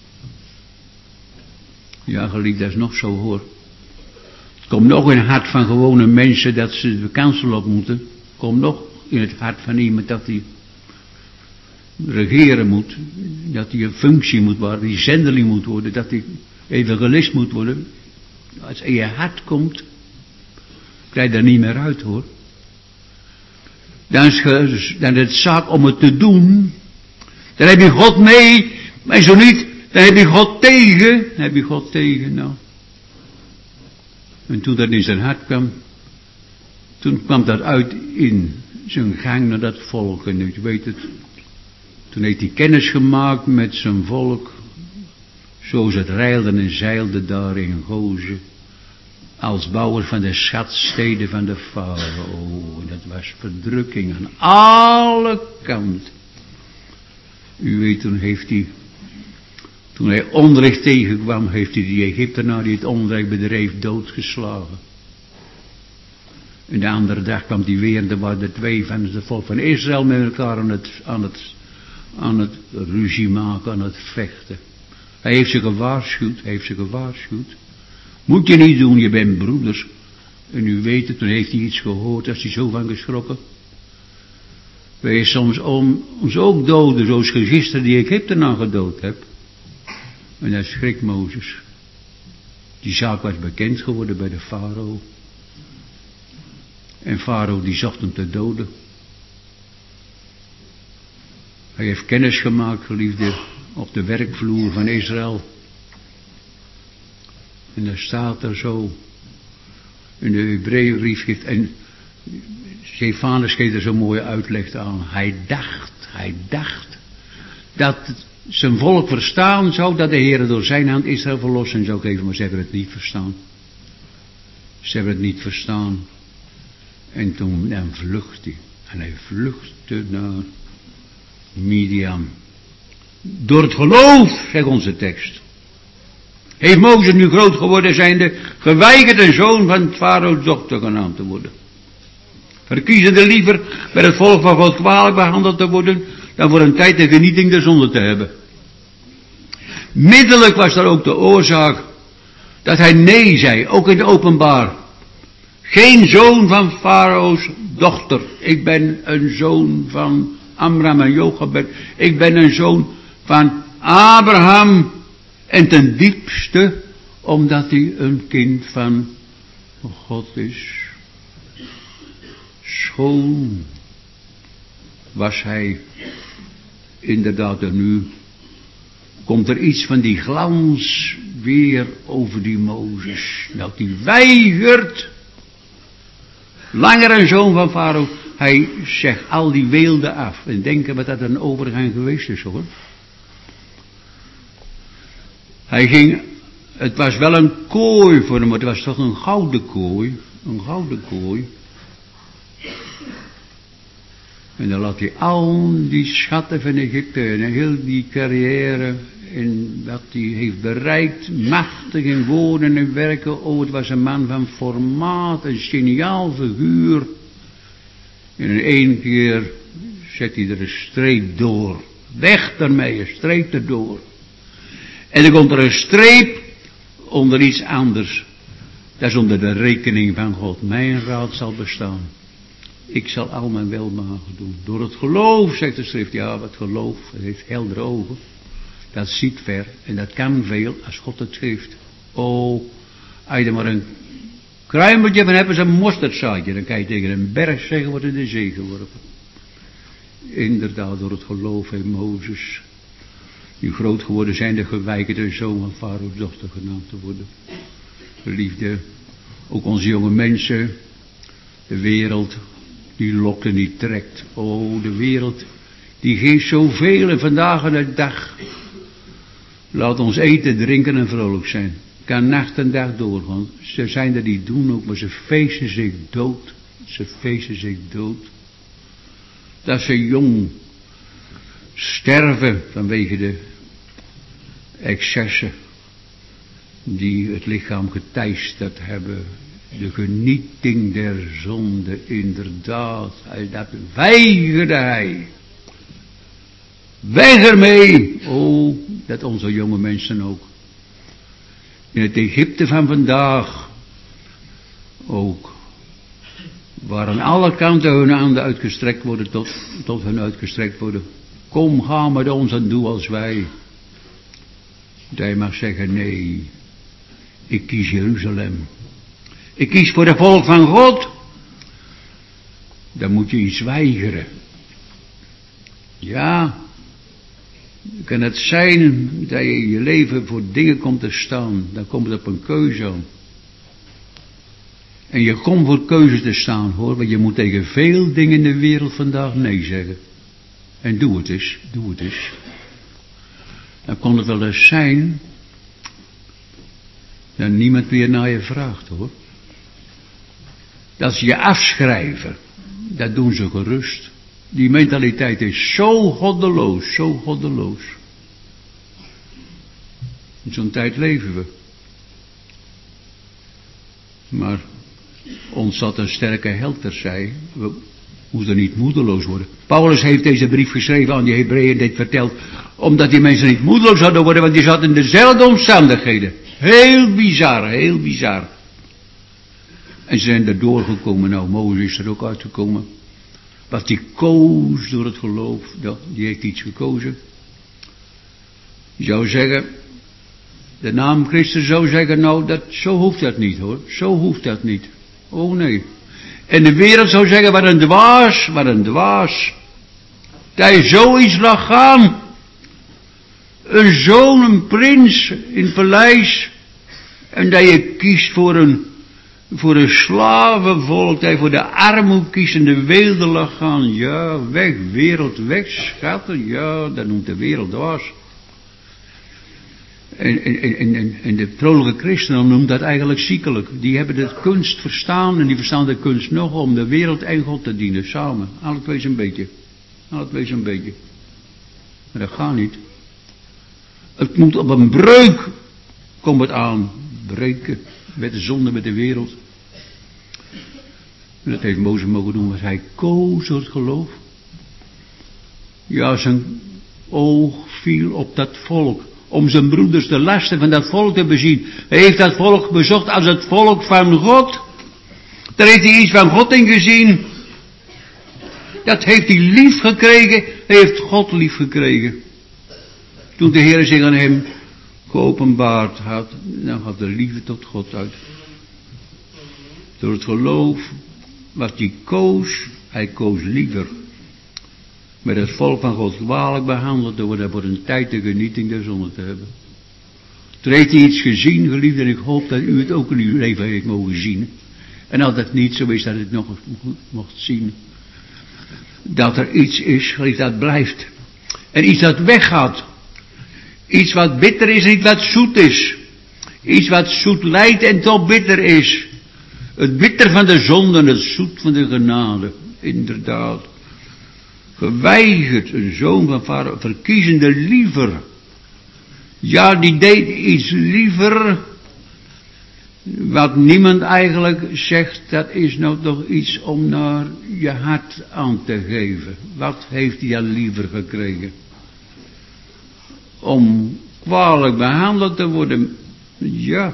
Ja, geliefd, dat is nog zo, hoor. Het komt nog in het hart van gewone mensen dat ze de kansel op moeten. Het komt nog in het hart van iemand dat hij regeren moet, dat hij een functie moet worden, die zendeling moet worden, dat hij evangelist moet worden. Als in je hart komt, krijg je daar niet meer uit, hoor. Dan is, dan is het zaak om het te doen. Dan heb je God mee, maar zo niet, dan heb je God tegen. Dan heb je God tegen, nou. En toen dat in zijn hart kwam, toen kwam dat uit in zijn gang naar dat volk. En u weet het, toen heeft hij kennis gemaakt met zijn volk, zoals het reilde en zeilde daar in Gozen, als bouwer van de schatsteden van de farao. Dat was verdrukking aan alle kanten. U weet, toen heeft hij, toen hij onrecht tegenkwam, heeft hij die Egyptenaar die het onrecht bedreef doodgeslagen. En de andere dag kwam hij weer en er waren de twee van het volk van Israël met elkaar aan het, aan het, aan het ruzie maken, aan het vechten. Hij heeft ze gewaarschuwd, hij heeft ze gewaarschuwd. Moet je niet doen, je bent broeders. En u weet het, toen heeft hij iets gehoord, daar is hij zo van geschrokken. Wij soms om, ons ook doden, zoals je gisteren die Egyptenaar gedood hebt. En dat schrikt Mozes. Die zaak was bekend geworden bij de farao. En farao die zocht hem te doden. Hij heeft kennis gemaakt, geliefde, op de werkvloer van Israël. En daar staat er zo, in de Hebreeënbrief geeft, en Stefanus geeft er zo'n mooie uitleg aan. Hij dacht, hij dacht, dat zijn volk verstaan zou, dat de Heer door zijn hand Israël verlossen zou geven, maar ze hebben het niet verstaan. Ze hebben het niet verstaan. En toen dan vluchtte hij. En hij vluchtte naar Midian. Door het geloof, zegt onze tekst. Heeft Mozes nu groot geworden, zijnde geweigerd een zoon van Farao's dochter genaamd te worden. Verkiezende liever bij het volk van God kwalijk behandeld te worden, dan voor een tijd de genieting der zonde te hebben. Middelijk was daar ook de oorzaak dat hij nee zei, ook in het openbaar. Geen zoon van Farao's dochter. Ik ben een zoon van Amram en Jochebed. Ik ben een zoon van Abraham. En ten diepste, omdat hij een kind van God is. Schoon was hij inderdaad. En nu komt er iets van die glans weer over die Mozes. Dat hij weigert. Langer een zoon van Farao. Hij zegt al die weelde af. En denken wat dat een overgang geweest is, hoor. Hij ging, het was wel een kooi voor hem, maar het was toch een gouden kooi. Een gouden kooi. En dan laat hij al die schatten van Egypte en heel die carrière en wat hij heeft bereikt, machtig in woorden en werken. Oh, het was een man van formaat, een geniaal figuur. En in één keer zet hij er een streep door. Weg ermee, een streep erdoor. En dan komt er een streep onder iets anders. Dat is onder de rekening van God. Mijn raad zal bestaan. Ik zal al mijn welbehagen doen. Door het geloof, zegt de schrift. Ja, wat geloof, het heeft heldere ogen. Dat ziet ver en dat kan veel als God het geeft. Oh, als je er maar een kruimeltje van hebt, is een mosterdzaadje. Dan kan je tegen een berg zeggen, wordt in de zee geworpen. Inderdaad, door het geloof heeft Mozes, die groot geworden zijn, de geweigerde zoon van Farao's dochter genaamd te worden. Geliefde, ook onze jonge mensen, de wereld, die lokt en die trekt. Oh, de wereld, die geeft zoveel en vandaag en de dag. Laat ons eten, drinken en vrolijk zijn. Kan nacht en dag doorgaan. Ze zijn er die doen ook, maar ze feesten zich dood. Ze feesten zich dood. Dat ze jong sterven vanwege de excessen die het lichaam geteisterd hebben. De genieting der zonde, inderdaad. Dat weigerde hij. Weg ermee. Oh, dat onze jonge mensen ook. In het Egypte van vandaag ook. Waar aan alle kanten hun handen uitgestrekt worden, tot, tot hun uitgestrekt worden. Kom, ga met ons en doe als wij. Dat hij mag zeggen, nee, ik kies Jeruzalem. Ik kies voor het volk van God. Dan moet je iets weigeren. Ja, kan het zijn dat je in je leven voor dingen komt te staan. Dan komt het op een keuze aan. En je komt voor keuzes te staan, hoor. Want je moet tegen veel dingen in de wereld vandaag nee zeggen. En doe het eens, doe het eens. Dan kon het wel eens zijn dat niemand meer naar je vraagt, hoor. Dat ze je afschrijven. Dat doen ze gerust. Die mentaliteit is zo goddeloos, zo goddeloos. In zo'n tijd leven we. Maar ons zat een sterke held terzij. We moeten niet moedeloos worden. Paulus heeft deze brief geschreven aan die Hebreeën, dit verteld, omdat die mensen niet moedeloos zouden worden, want die zaten in dezelfde omstandigheden. Heel bizar, heel bizar. En ze zijn er doorgekomen. Nou, Mozes is er ook uitgekomen. Wat die koos door het geloof, die heeft iets gekozen. Je zou zeggen, de naam Christus zou zeggen, nou, dat, zo hoeft dat niet hoor. Zo hoeft dat niet. Oh nee. En de wereld zou zeggen, wat een dwaas, wat een dwaas. Dat je zoiets laat gaan. Een zoon, een prins in het paleis. En dat je kiest voor een, voor een slavenvolk. Dat je voor de armoede kiest en de weelde laat gaan. Ja, weg, wereld, weg, schatten. Ja, dat noemt de wereld dwaas. En, en, en, en de vrolijke christenen noemen dat eigenlijk ziekelijk. Die hebben de kunst verstaan en die verstaan de kunst nog om de wereld en God te dienen. Samen. Alle twee zo'n beetje. Alle twee zo'n beetje. Maar dat gaat niet. Het moet op een breuk. Komt het aan. Breken. Met de zonde, met de wereld. En dat heeft Mozes mogen doen. Want hij koos door het geloof. Ja, zijn oog viel op dat volk. Om zijn broeders de lasten van dat volk te bezien. Hij heeft dat volk bezocht als het volk van God. Daar heeft hij iets van God in gezien. Dat heeft hij lief gekregen. Hij heeft God lief gekregen. Toen de Heer zich aan hem geopenbaard had, dan gaat de liefde tot God uit. Door het geloof wat hij koos, hij koos liever met het volk van God kwalijk behandeld te worden, voor een tijd de genieting der zonde te hebben. Toen heeft hij iets gezien, geliefd, en ik hoop dat u het ook in uw leven heeft mogen zien. En als dat niet zo is, dat het nog mocht zien. Dat er iets is, geliefd, dat blijft. En iets dat weggaat. Iets wat bitter is en iets wat zoet is. Iets wat zoet lijdt en toch bitter is. Het bitter van de zonde en het zoet van de genade. Inderdaad. Geweigerd, een zoon van vader, verkiezende liever. Ja, die deed iets liever. Wat niemand eigenlijk zegt, dat is nou toch iets om naar je hart aan te geven. Wat heeft hij al liever gekregen? Om kwalijk behandeld te worden, ja.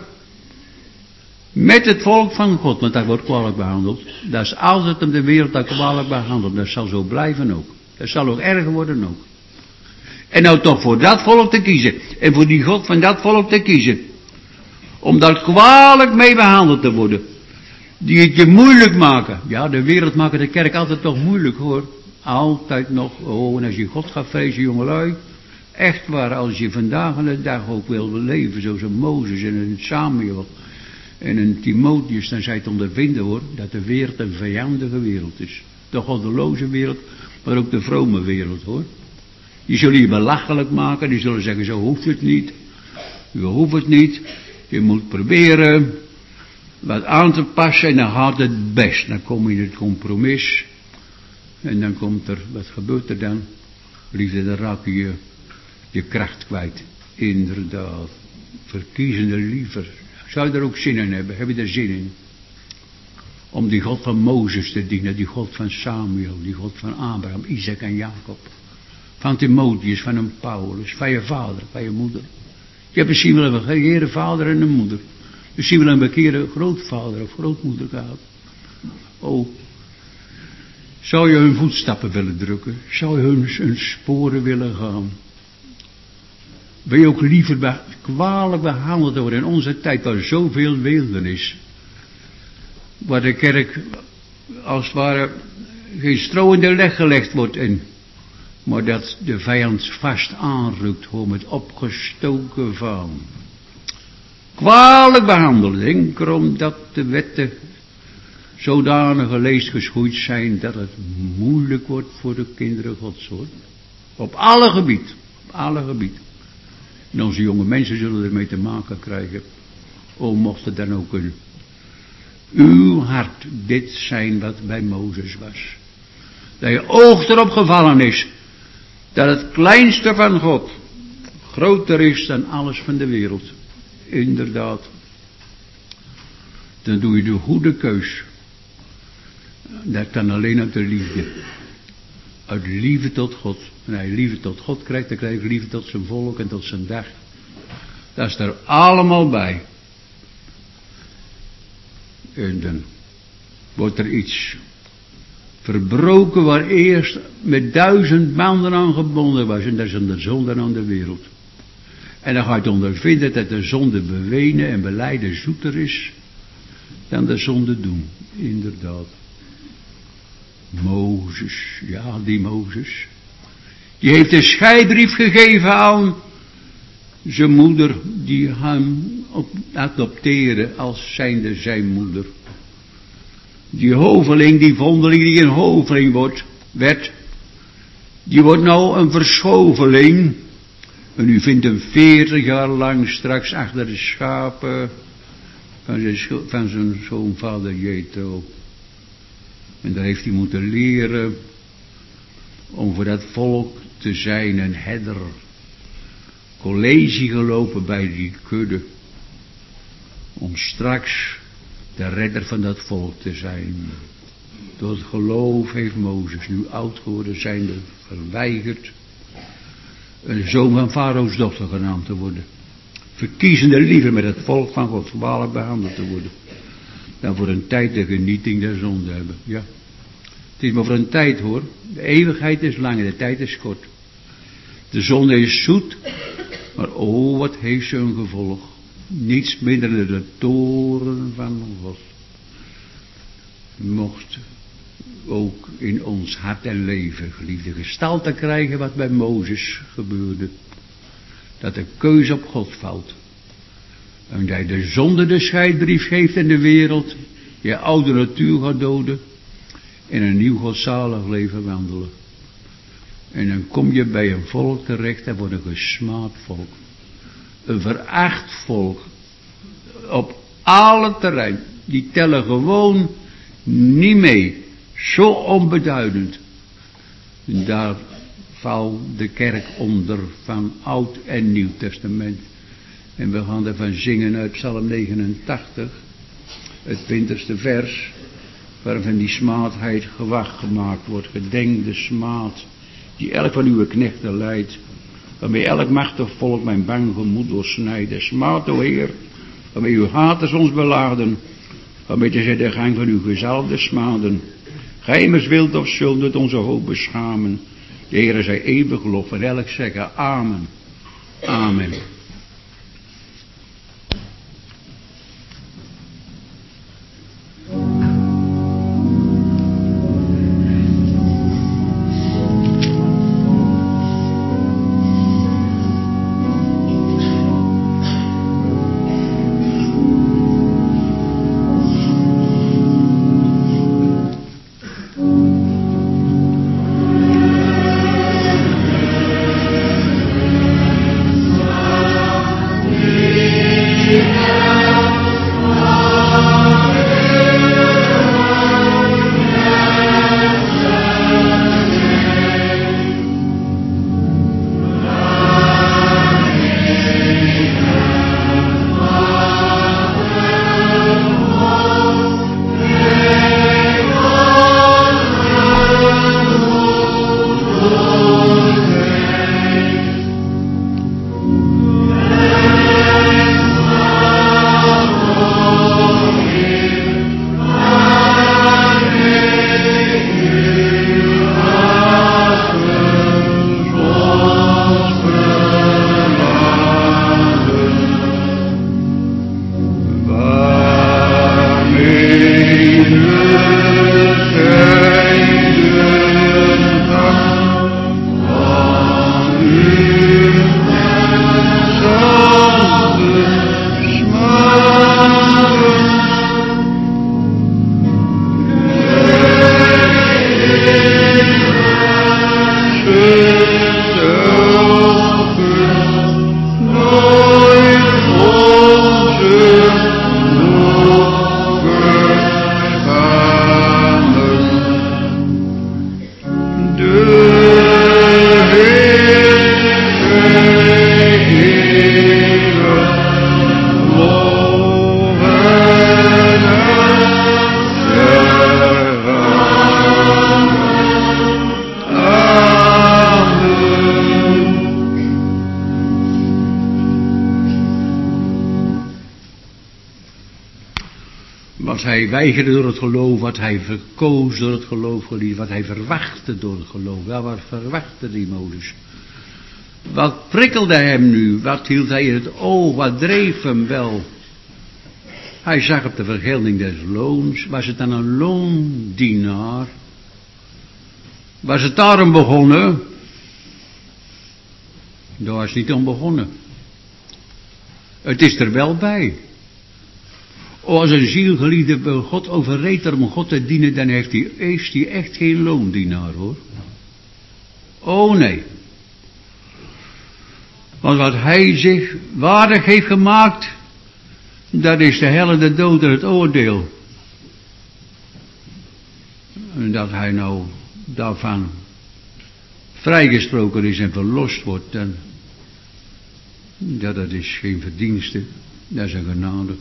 Met het volk van God, want dat wordt kwalijk behandeld. Dat is altijd om de wereld dat kwalijk behandeld. Dat zal zo blijven ook. Dat zal ook erger worden ook. En nou toch voor dat volk te kiezen. En voor die God van dat volk te kiezen. Om daar kwalijk mee behandeld te worden. Die het je moeilijk maken. Ja, de wereld maakt de kerk altijd toch moeilijk hoor. Altijd nog. Oh, en als je God gaat vrezen, jongelui. Echt waar, als je vandaag aan de dag ook wil leven. Zoals een Mozes en een Samuel. En een Timotheus, dan zij het ondervinden hoor. Dat de wereld een vijandige wereld is. De goddeloze wereld. Maar ook de vrome wereld hoor. Die zullen je belachelijk maken. Die zullen zeggen, zo hoeft het niet. U hoeft het niet. Je moet proberen wat aan te passen en dan gaat het best. Dan kom je in het compromis. En dan komt er, wat gebeurt er dan? Liefde, dan raak je je kracht kwijt. Inderdaad. Verkiezende liever. Zou je er ook zin in hebben? Heb je er zin in? Om die God van Mozes te dienen. Die God van Samuel. Die God van Abraham, Isaac en Jacob. Van Timotheus, van een Paulus. Van je vader, van je moeder. Je hebt misschien wel een bekeerde vader en een moeder. Misschien wel een bekeerde grootvader of grootmoeder gehad. Oh. Zou je hun voetstappen willen drukken? Zou je hun, hun sporen willen gaan? Wil je ook liever be, kwalijk behandeld worden in onze tijd waar zoveel wildernis. Waar de kerk als het ware geen stro in de leg gelegd wordt in. Maar dat de vijand vast aanrukt, gewoon met opgestoken vaan. Kwalijk behandeld, denk erom dat de wetten zodanig geleest geschoeid zijn dat het moeilijk wordt voor de kinderen Gods hoor. Op alle gebied, op alle gebied. En onze jonge mensen zullen ermee te maken krijgen. O, mocht het dan ook een uw hart dit zijn wat bij Mozes was. Dat je oog erop gevallen is. Dat het kleinste van God groter is dan alles van de wereld. Inderdaad. Dan doe je de goede keus. Dat kan alleen uit de liefde. Uit liefde tot God. En als je liefde tot God krijgt, dan krijg je liefde tot zijn volk en tot zijn dag. Dat is er allemaal bij. En dan wordt er iets verbroken waar eerst met duizend banden aan gebonden was. En dat is aan de zonde aan de wereld. En dan ga je ondervinden dat de zonde bewenen en belijden zoeter is dan de zonde doen. Inderdaad. Mozes, ja die Mozes. Die heeft een scheidbrief gegeven aan zijn moeder, die hem adopteerde als zijnde zijn moeder. Die hoveling, die vondeling die een hoveling wordt, werd, die wordt nou een verschoveling. En u vindt hem veertig jaar lang straks achter de schapen van zijn, van zijn zoonvader Jethro. En daar heeft hij moeten leren om voor dat volk te zijn een herder. College gelopen bij die kudde. Om straks de redder van dat volk te zijn. Door het geloof heeft Mozes, nu oud geworden zijnde, verweigerd een zoon van Farao's dochter genaamd te worden. Verkiezende liever met het volk van Gods walen behandeld te worden. Dan voor een tijd de genieting der zonde hebben. Ja. Het is maar voor een tijd hoor. De eeuwigheid is lang en de tijd is kort. De zonde is zoet. Maar oh wat heeft ze een gevolg. Niets minder dan de toren van God. Mocht ook in ons hart en leven geliefde gestalte krijgen wat bij Mozes gebeurde. Dat de keuze op God valt. En dat de zonde de scheidbrief geeft in de wereld. Je oude natuur gaat doden. En een nieuw godzalig leven wandelen. En dan kom je bij een volk terecht. Dat wordt een gesmaad volk. Een veracht volk. Op alle terrein. Die tellen gewoon niet mee. Zo onbeduidend. En daar valt de kerk onder van Oud en Nieuw Testament. En we gaan ervan zingen uit Psalm negenentachtig. Het twintigste vers. Waarvan die smaadheid gewacht gemaakt wordt. Gedenk de smaad. Die elk van uw knechten leidt. Waarmee elk machtig volk mijn bang gemoed doorsnijdt. De smaad, o Heer. Waarmee uw haters ons beladen. Waarmee zij de gang van uw gezalfde smaden. Gij immers wilt of zult het onze hoop beschamen. De Heere zij eeuwig lof en elk zeggen amen. Amen. Amen. Wat hij weigerde door het geloof, wat hij verkoos door het geloof, wat hij verwachtte door het geloof. Ja, wat verwachtte die Mozes? Wat prikkelde hem nu? Wat hield hij in het oog? Wat dreef hem wel? Hij zag op de vergelding des loons. Was het dan een loondienaar? Was het daarom begonnen? Daar was niet om begonnen. Het is er wel bij. O, als een zielgeliefde wil God overreed om God te dienen, dan heeft hij, is hij echt geen loondienaar, hoor. Oh nee. Want wat hij zich waardig heeft gemaakt, dat is de hel en de dood en het oordeel. En dat hij nou daarvan vrijgesproken is en verlost wordt, dan, ja, dat is geen verdienste, dat is een genade.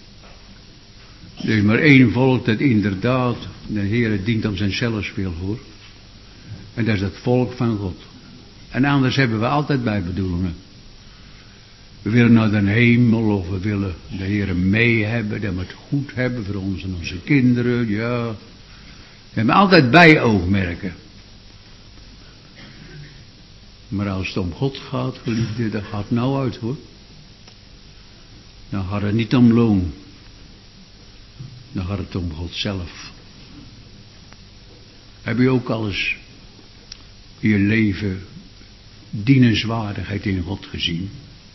Er is maar één volk dat inderdaad de Heer dient om zijn zelfswil, hoor. En dat is het volk van God. En anders hebben we altijd bijbedoelingen. We willen naar de hemel of we willen de Heer mee hebben, dat we het goed hebben voor ons en onze kinderen, ja. We hebben altijd bijoogmerken. Maar als het om God gaat, geliefde, dat gaat nou uit, hoor. Dan gaat het niet om loon. Dan gaat het om God zelf. Heb je ook alles in je leven dienenswaardigheid in God gezien?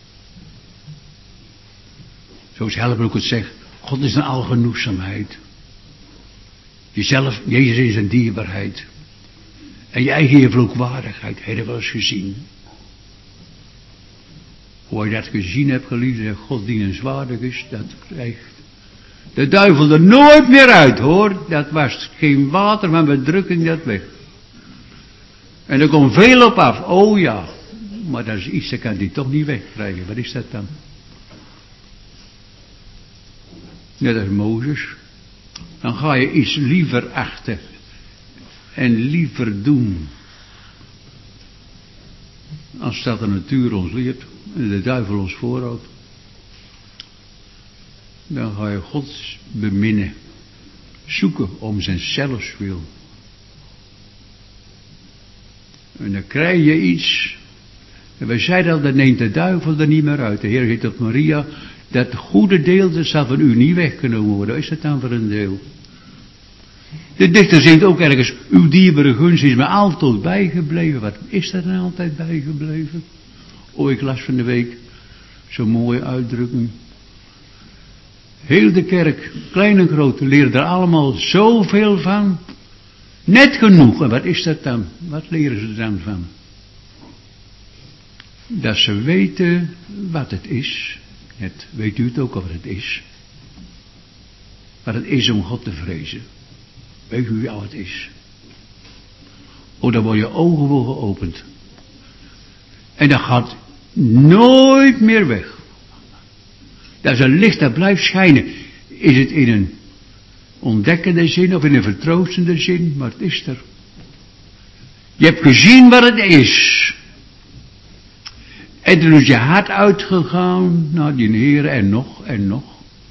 Zoals Helper ook het zegt, God is een algenoegzaamheid. Jezelf, Jezus is een dierbaarheid. En je eigen je vloekwaardigheid, heb je wel eens gezien? Hoe je dat gezien hebt, geliefd, dat God dienenswaardig is, dat krijgt de duivel er nooit meer uit, hoor. Dat was geen water van bedrukking, dat weg. En er komt veel op af, oh ja. Maar dat is iets, dat kan die toch niet wegkrijgen. Wat is dat dan? Ja, dat is Mozes. Dan ga je iets liever achter. En liever doen. Als dat de natuur ons leert. En de duivel ons voorhoudt. Dan ga je God beminnen. Zoeken om zijn zelfswil. En dan krijg je iets. En wij zeiden al, dat neemt de duivel er niet meer uit. De Heer zegt op Maria, dat goede deel, dat zal van u niet weggenomen worden. Wat is dat dan voor een deel? De dichter zingt ook ergens, uw dierbare gunst is me altijd bijgebleven. Wat is dat nou altijd bijgebleven? Oh, ik las van de week zo'n mooie uitdrukking. Heel de kerk, klein en groot, leren er allemaal zoveel van. Net genoeg. En wat is dat dan? Wat leren ze er dan van? Dat ze weten wat het is. Het, weet u het ook al wat het is? Wat het is om God te vrezen. Weet u al wat het is? Oh, dan worden je ogen voor geopend. En dat gaat nooit meer weg. Dat is een licht dat blijft schijnen. Is het in een ontdekkende zin of in een vertroostende zin? Maar het is er. Je hebt gezien wat het is. En toen is je hart uitgegaan naar die Heer en nog en nog.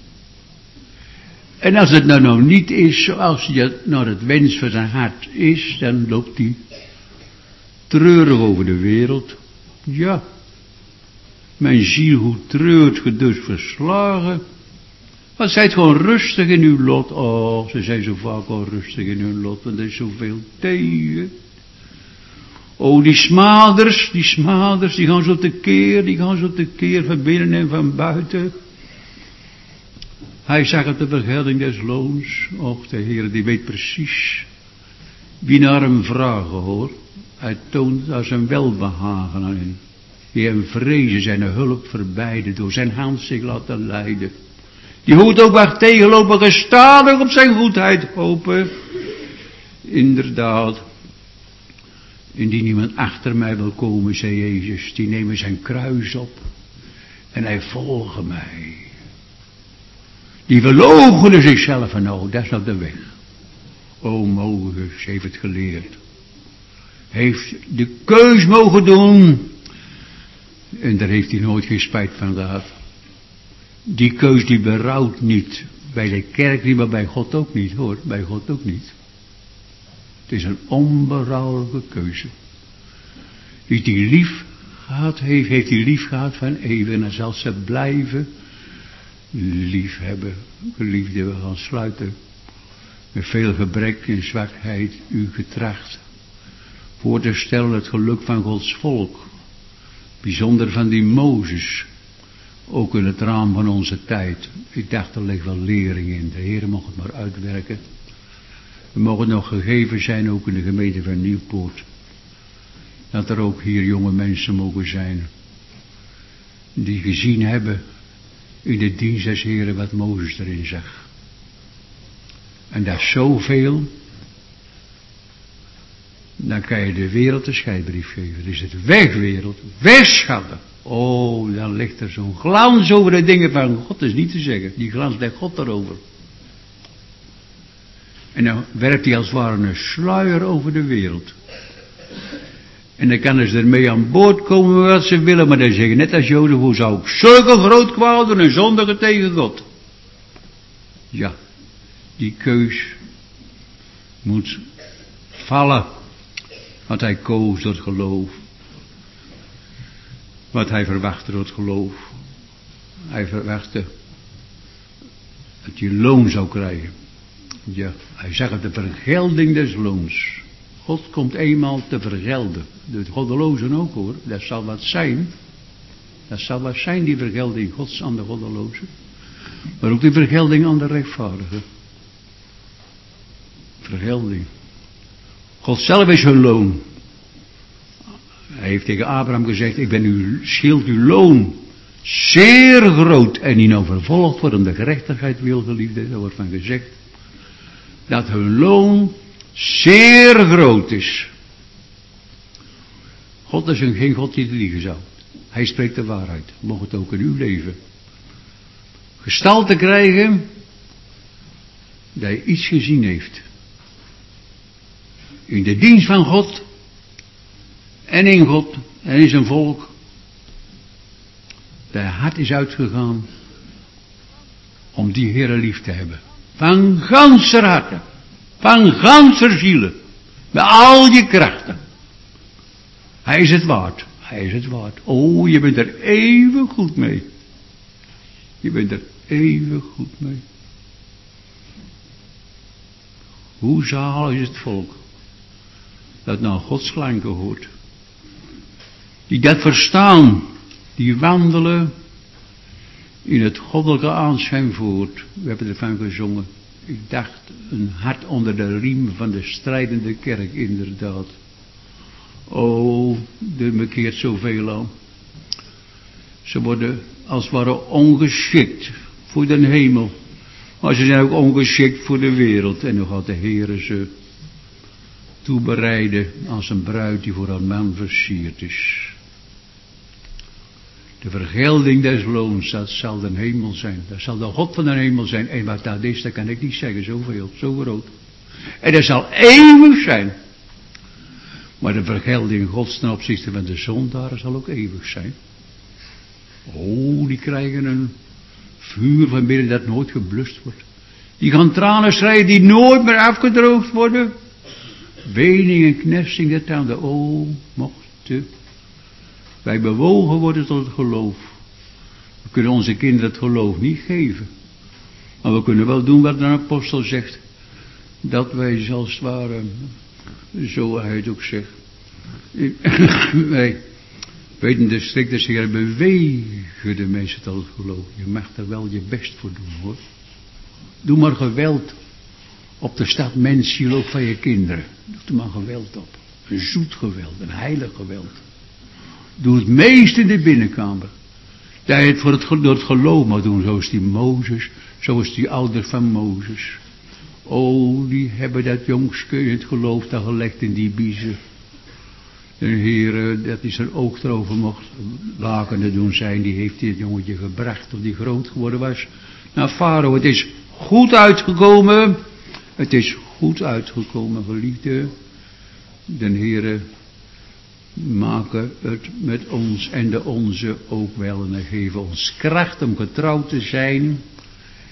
En als het nou, nou niet is zoals je naar het wens van zijn hart is, dan loopt hij treurig over de wereld. Ja, mijn ziel, hoe treurt ge dus verslagen. Maar zijt gewoon rustig in uw lot. Oh, ze zijn zo vaak al rustig in hun lot, want er is zoveel tegen. Oh, die smaders, die smaders, die gaan zo tekeer, die gaan zo tekeer van binnen en van buiten. Hij zag het de vergelding des loons. Och, de Heer, die weet precies wie naar hem vragen, hoor. Hij toont als een welbehagen aan hen. Die hem vrezen, zijn hulp verbeiden, door zijn hand zich laten leiden. Die hoort ook waar tegenlopen, gestadig op zijn goedheid hopen. Inderdaad. Indien iemand achter mij wil komen, zei Jezus, die nemen zijn kruis op. En hij volgen mij. Die verloochenen zichzelf en nou, dat is nou de weg. O, Mozes heeft het geleerd. Heeft de keus mogen doen. En daar heeft hij nooit geen spijt van gehad. Die keus die berouwt niet. Bij de kerk niet, maar bij God ook niet hoor. Bij God ook niet. Het is een onberouwelijke keuze. Wie die lief gehad heeft, heeft die lief gehad van eeuwen. En dan zal ze blijven lief hebben. Geliefde, we gaan sluiten. Met veel gebrek en zwakheid u getracht. Voor te stellen het geluk van Gods volk. Bijzonder van die Mozes. Ook in het raam van onze tijd. Ik dacht, er ligt wel lering in. De Heer mag het maar uitwerken. We mogen nog gegeven zijn, ook in de gemeente van Nieuwpoort. Dat er ook hier jonge mensen mogen zijn. Die gezien hebben in de dienst des Heren wat Mozes erin zag. En dat is zoveel. Dan kan je de wereld een scheidbrief geven. Dan is het weg wereld. Weg schatten. Oh, dan ligt er zo'n glans over de dingen van God. Dat is niet te zeggen. Die glans legt God erover. En dan werpt hij als het ware een sluier over de wereld. En dan kunnen ze ermee aan boord komen wat ze willen. Maar dan zeggen net als Jozef, hoe zou ik zulke groot kwaad doen en zondigen tegen God. Ja, die keus moet vallen. Wat hij koos door het geloof. Wat hij verwachtte door het geloof. Hij verwachtte dat hij loon zou krijgen. Ja, hij zag het de vergelding des loons. God komt eenmaal te vergelden. De goddelozen ook hoor. Dat zal wat zijn. Dat zal wat zijn die vergelding Gods aan de goddelozen. Maar ook die vergelding aan de rechtvaardigen. Vergelding. God zelf is hun loon. Hij heeft tegen Abraham gezegd, ik ben uw schild, uw loon. Zeer groot. En die nou vervolgd wordt om de gerechtigheid wil, geliefde. Daar wordt van gezegd. Dat hun loon zeer groot is. God is een, geen God die te liegen zou. Hij spreekt de waarheid. Mocht het ook in uw leven. Gestalte krijgen. Dat hij iets gezien heeft. In de dienst van God. En in God. En in zijn volk. De hart is uitgegaan. Om die Heere lief te hebben. Van ganser harte. Van ganser zielen. Met al je krachten. Hij is het waard. Hij is het waard. Oh, je bent er even goed mee. Je bent er even goed mee. Hoe zalig is het volk. Dat nou Gods klanken hoort. Die dat verstaan. Die wandelen. In het goddelijke aanschijn voort. We hebben ervan gezongen. Ik dacht een hart onder de riem van de strijdende kerk inderdaad. Oh, er bekeert zoveel aan. Ze worden als het ware ongeschikt voor de hemel. Maar ze zijn ook ongeschikt voor de wereld. En dan gaat de Heere ze toebereiden als een bruid die voor haar man versierd is. De vergelding des loons, dat zal de hemel zijn. Dat zal de God van de hemel zijn. En wat dat is, dat kan ik niet zeggen. Zoveel, zo groot. En dat zal eeuwig zijn. Maar de vergelding Gods ten opzichte van de zondaren zal ook eeuwig zijn. Oh, die krijgen een vuur van binnen dat nooit geblust wordt. Die gaan tranen schreien die nooit meer afgedroogd worden. Wening en knersing dat aan de oog mochten. Wij bewogen worden tot het geloof. We kunnen onze kinderen het geloof niet geven. Maar we kunnen wel doen wat de apostel zegt. Dat wij als het ware, zo hij het ook zegt. Wij weten de strik des Heer bewegen de mensen tot het geloof. Je mag er wel je best voor doen hoor. Doe maar geweld op de stad mensziel ook van je kinderen. Doe er maar geweld op. Een zoet geweld, een heilig geweld. Doe het meest in de binnenkamer. Dat je het, voor het door het geloof moet doen. Zoals die Mozes. Zoals die ouders van Mozes. Oh, die hebben dat jongske in het geloof dat gelegd in die biezen. De Heer, dat is er oog erover mocht wakende doen zijn. Die heeft dit jongetje gebracht tot die groot geworden was. Nou, Farao, het is goed uitgekomen. Het is goed uitgekomen, geliefde. De Heer maken het met ons en de onze ook wel. En geven ons kracht om getrouwd te zijn.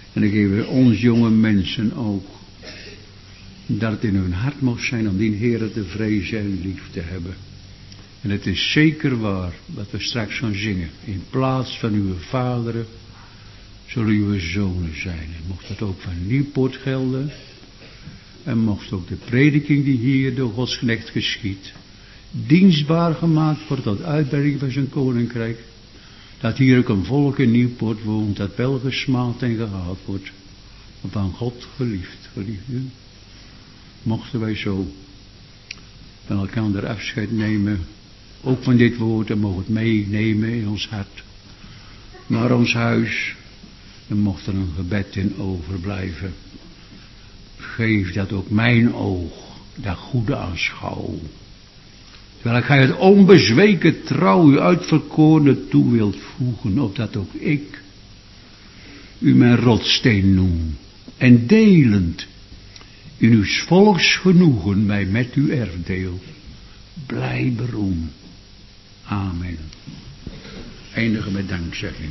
En dan geven we ons jonge mensen ook. Dat het in hun hart mag zijn om die Heere te vrezen en lief te hebben. En het is zeker waar, wat we straks gaan zingen. In plaats van uw vaderen, zullen uw zonen zijn. En mocht dat ook van Nieuwpoort gelden. En mocht ook de prediking die hier door Gods knecht geschiet, dienstbaar gemaakt wordt tot uitbreiding van zijn koninkrijk. Dat hier ook een volk in Nieuwpoort woont, dat wel gesmaald en gehaald wordt. Maar van God geliefd, geliefd. Mochten wij zo van elkaar afscheid nemen, ook van dit woord, en mogen het meenemen in ons hart, naar ons huis, en mocht er een gebed in overblijven. Geef dat ook mijn oog, dat goede aanschouw. Terwijl gij het onbezweken trouw u uitverkorene toe wilt voegen, opdat ook ik u mijn rotsteen noem, en delend in uw volks genoegen mij met uw erfdeel blij beroem. Amen. Eindigen met dankzegging.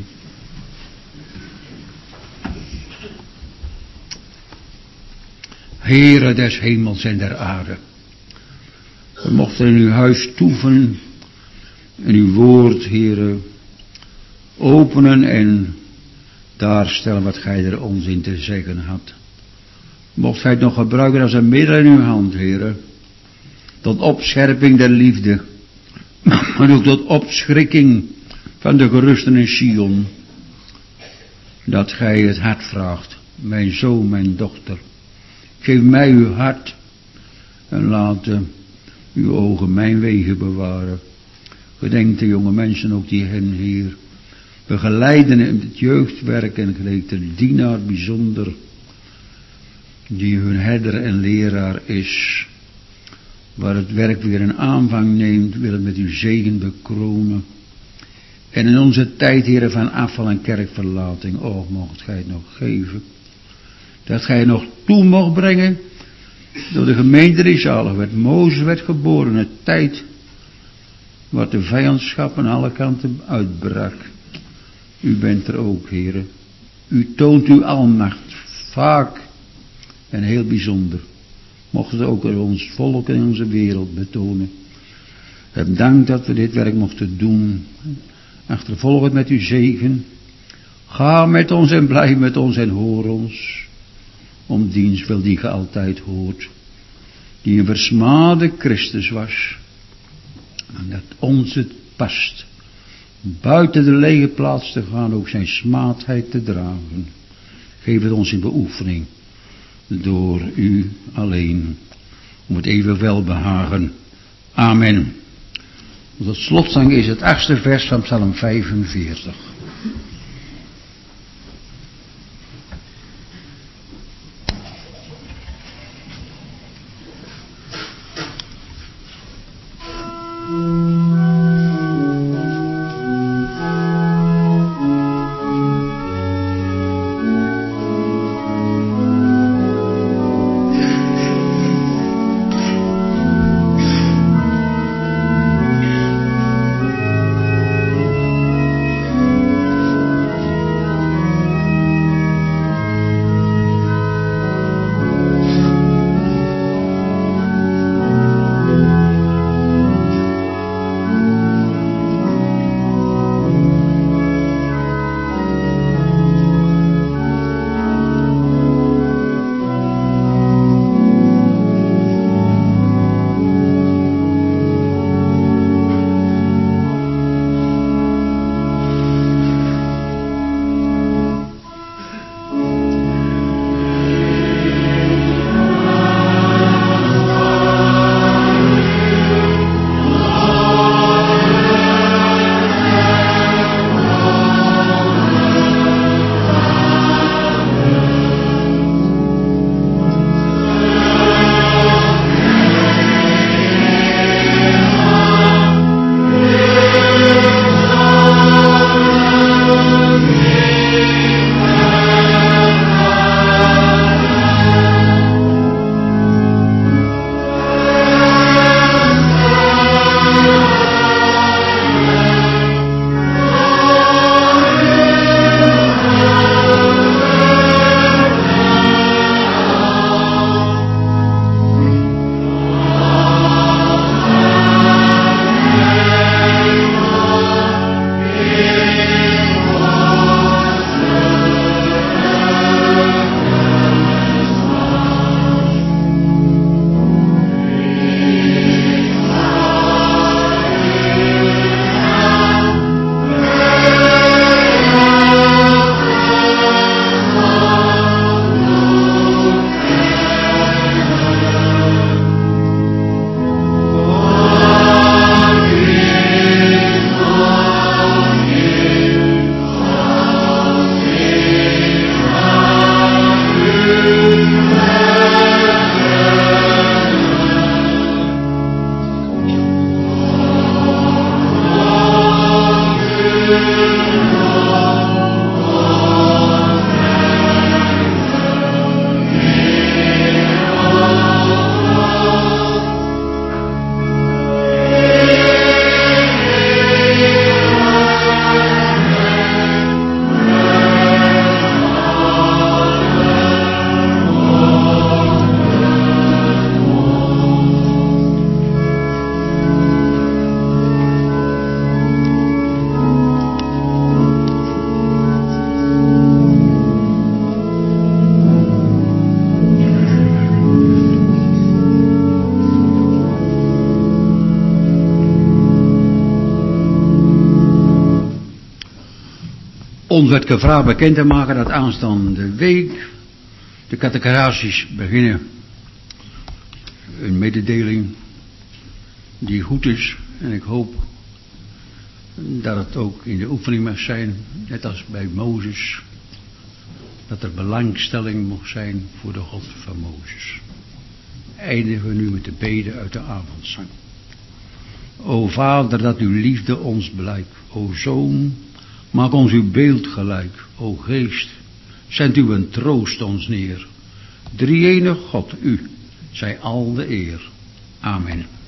Heere des hemels en der aarde, we mochten in uw huis toeven en uw woord, Heere, openen en daar stellen wat gij er ons in te zeggen had. Mocht gij het nog gebruiken als een middel in uw hand, Heere, tot opscherping der liefde, maar ook tot opschrikking van de gerusten in Sion, dat gij het hart vraagt, mijn zoon, mijn dochter, geef mij uw hart en laat uw ogen mijn wegen bewaren. Gedenk de jonge mensen ook die hen hier begeleiden in het jeugdwerk en gedenk de dienaar bijzonder, die hun herder en leraar is, waar het werk weer een aanvang neemt, wil het met uw zegen bekronen. En in onze tijd, Heere, van afval en kerkverlating, oh, mocht gij het nog geven, dat gij het nog toe mocht brengen, door de gemeente die zalig werd. Mozes werd geboren, een tijd waar de vijandschap aan alle kanten uitbrak. U bent er ook, Heere. U toont uw almacht, vaak en heel bijzonder. Mocht het ook ons volk en onze wereld betonen. Heb dank dat we dit werk mochten doen. Achtervolg het met uw zegen. Ga met ons en blijf met ons en hoor ons. Om dienst wil die ge altijd hoort. Die een versmade Christus was. En dat ons het past. Buiten de lege plaats te gaan, ook zijn smaadheid te dragen. Geef het ons in beoefening. Door u alleen. Om het even welbehagen. Amen. Tot slotzang is het achtste vers van Psalm vijfenveertig. Ons werd gevraagd bekend te maken dat aanstaande week de catechisaties beginnen. Een mededeling die goed is en ik hoop dat het ook in de oefening mag zijn, net als bij Mozes, dat er belangstelling mocht zijn voor de God van Mozes. Eindigen we nu met de bede uit de avondzang. O Vader, dat uw liefde ons blijkt. O Zoon, maak ons uw beeld gelijk. O Geest, zend uw een troost ons neer. Drie-enige God, u, zij al de eer. Amen.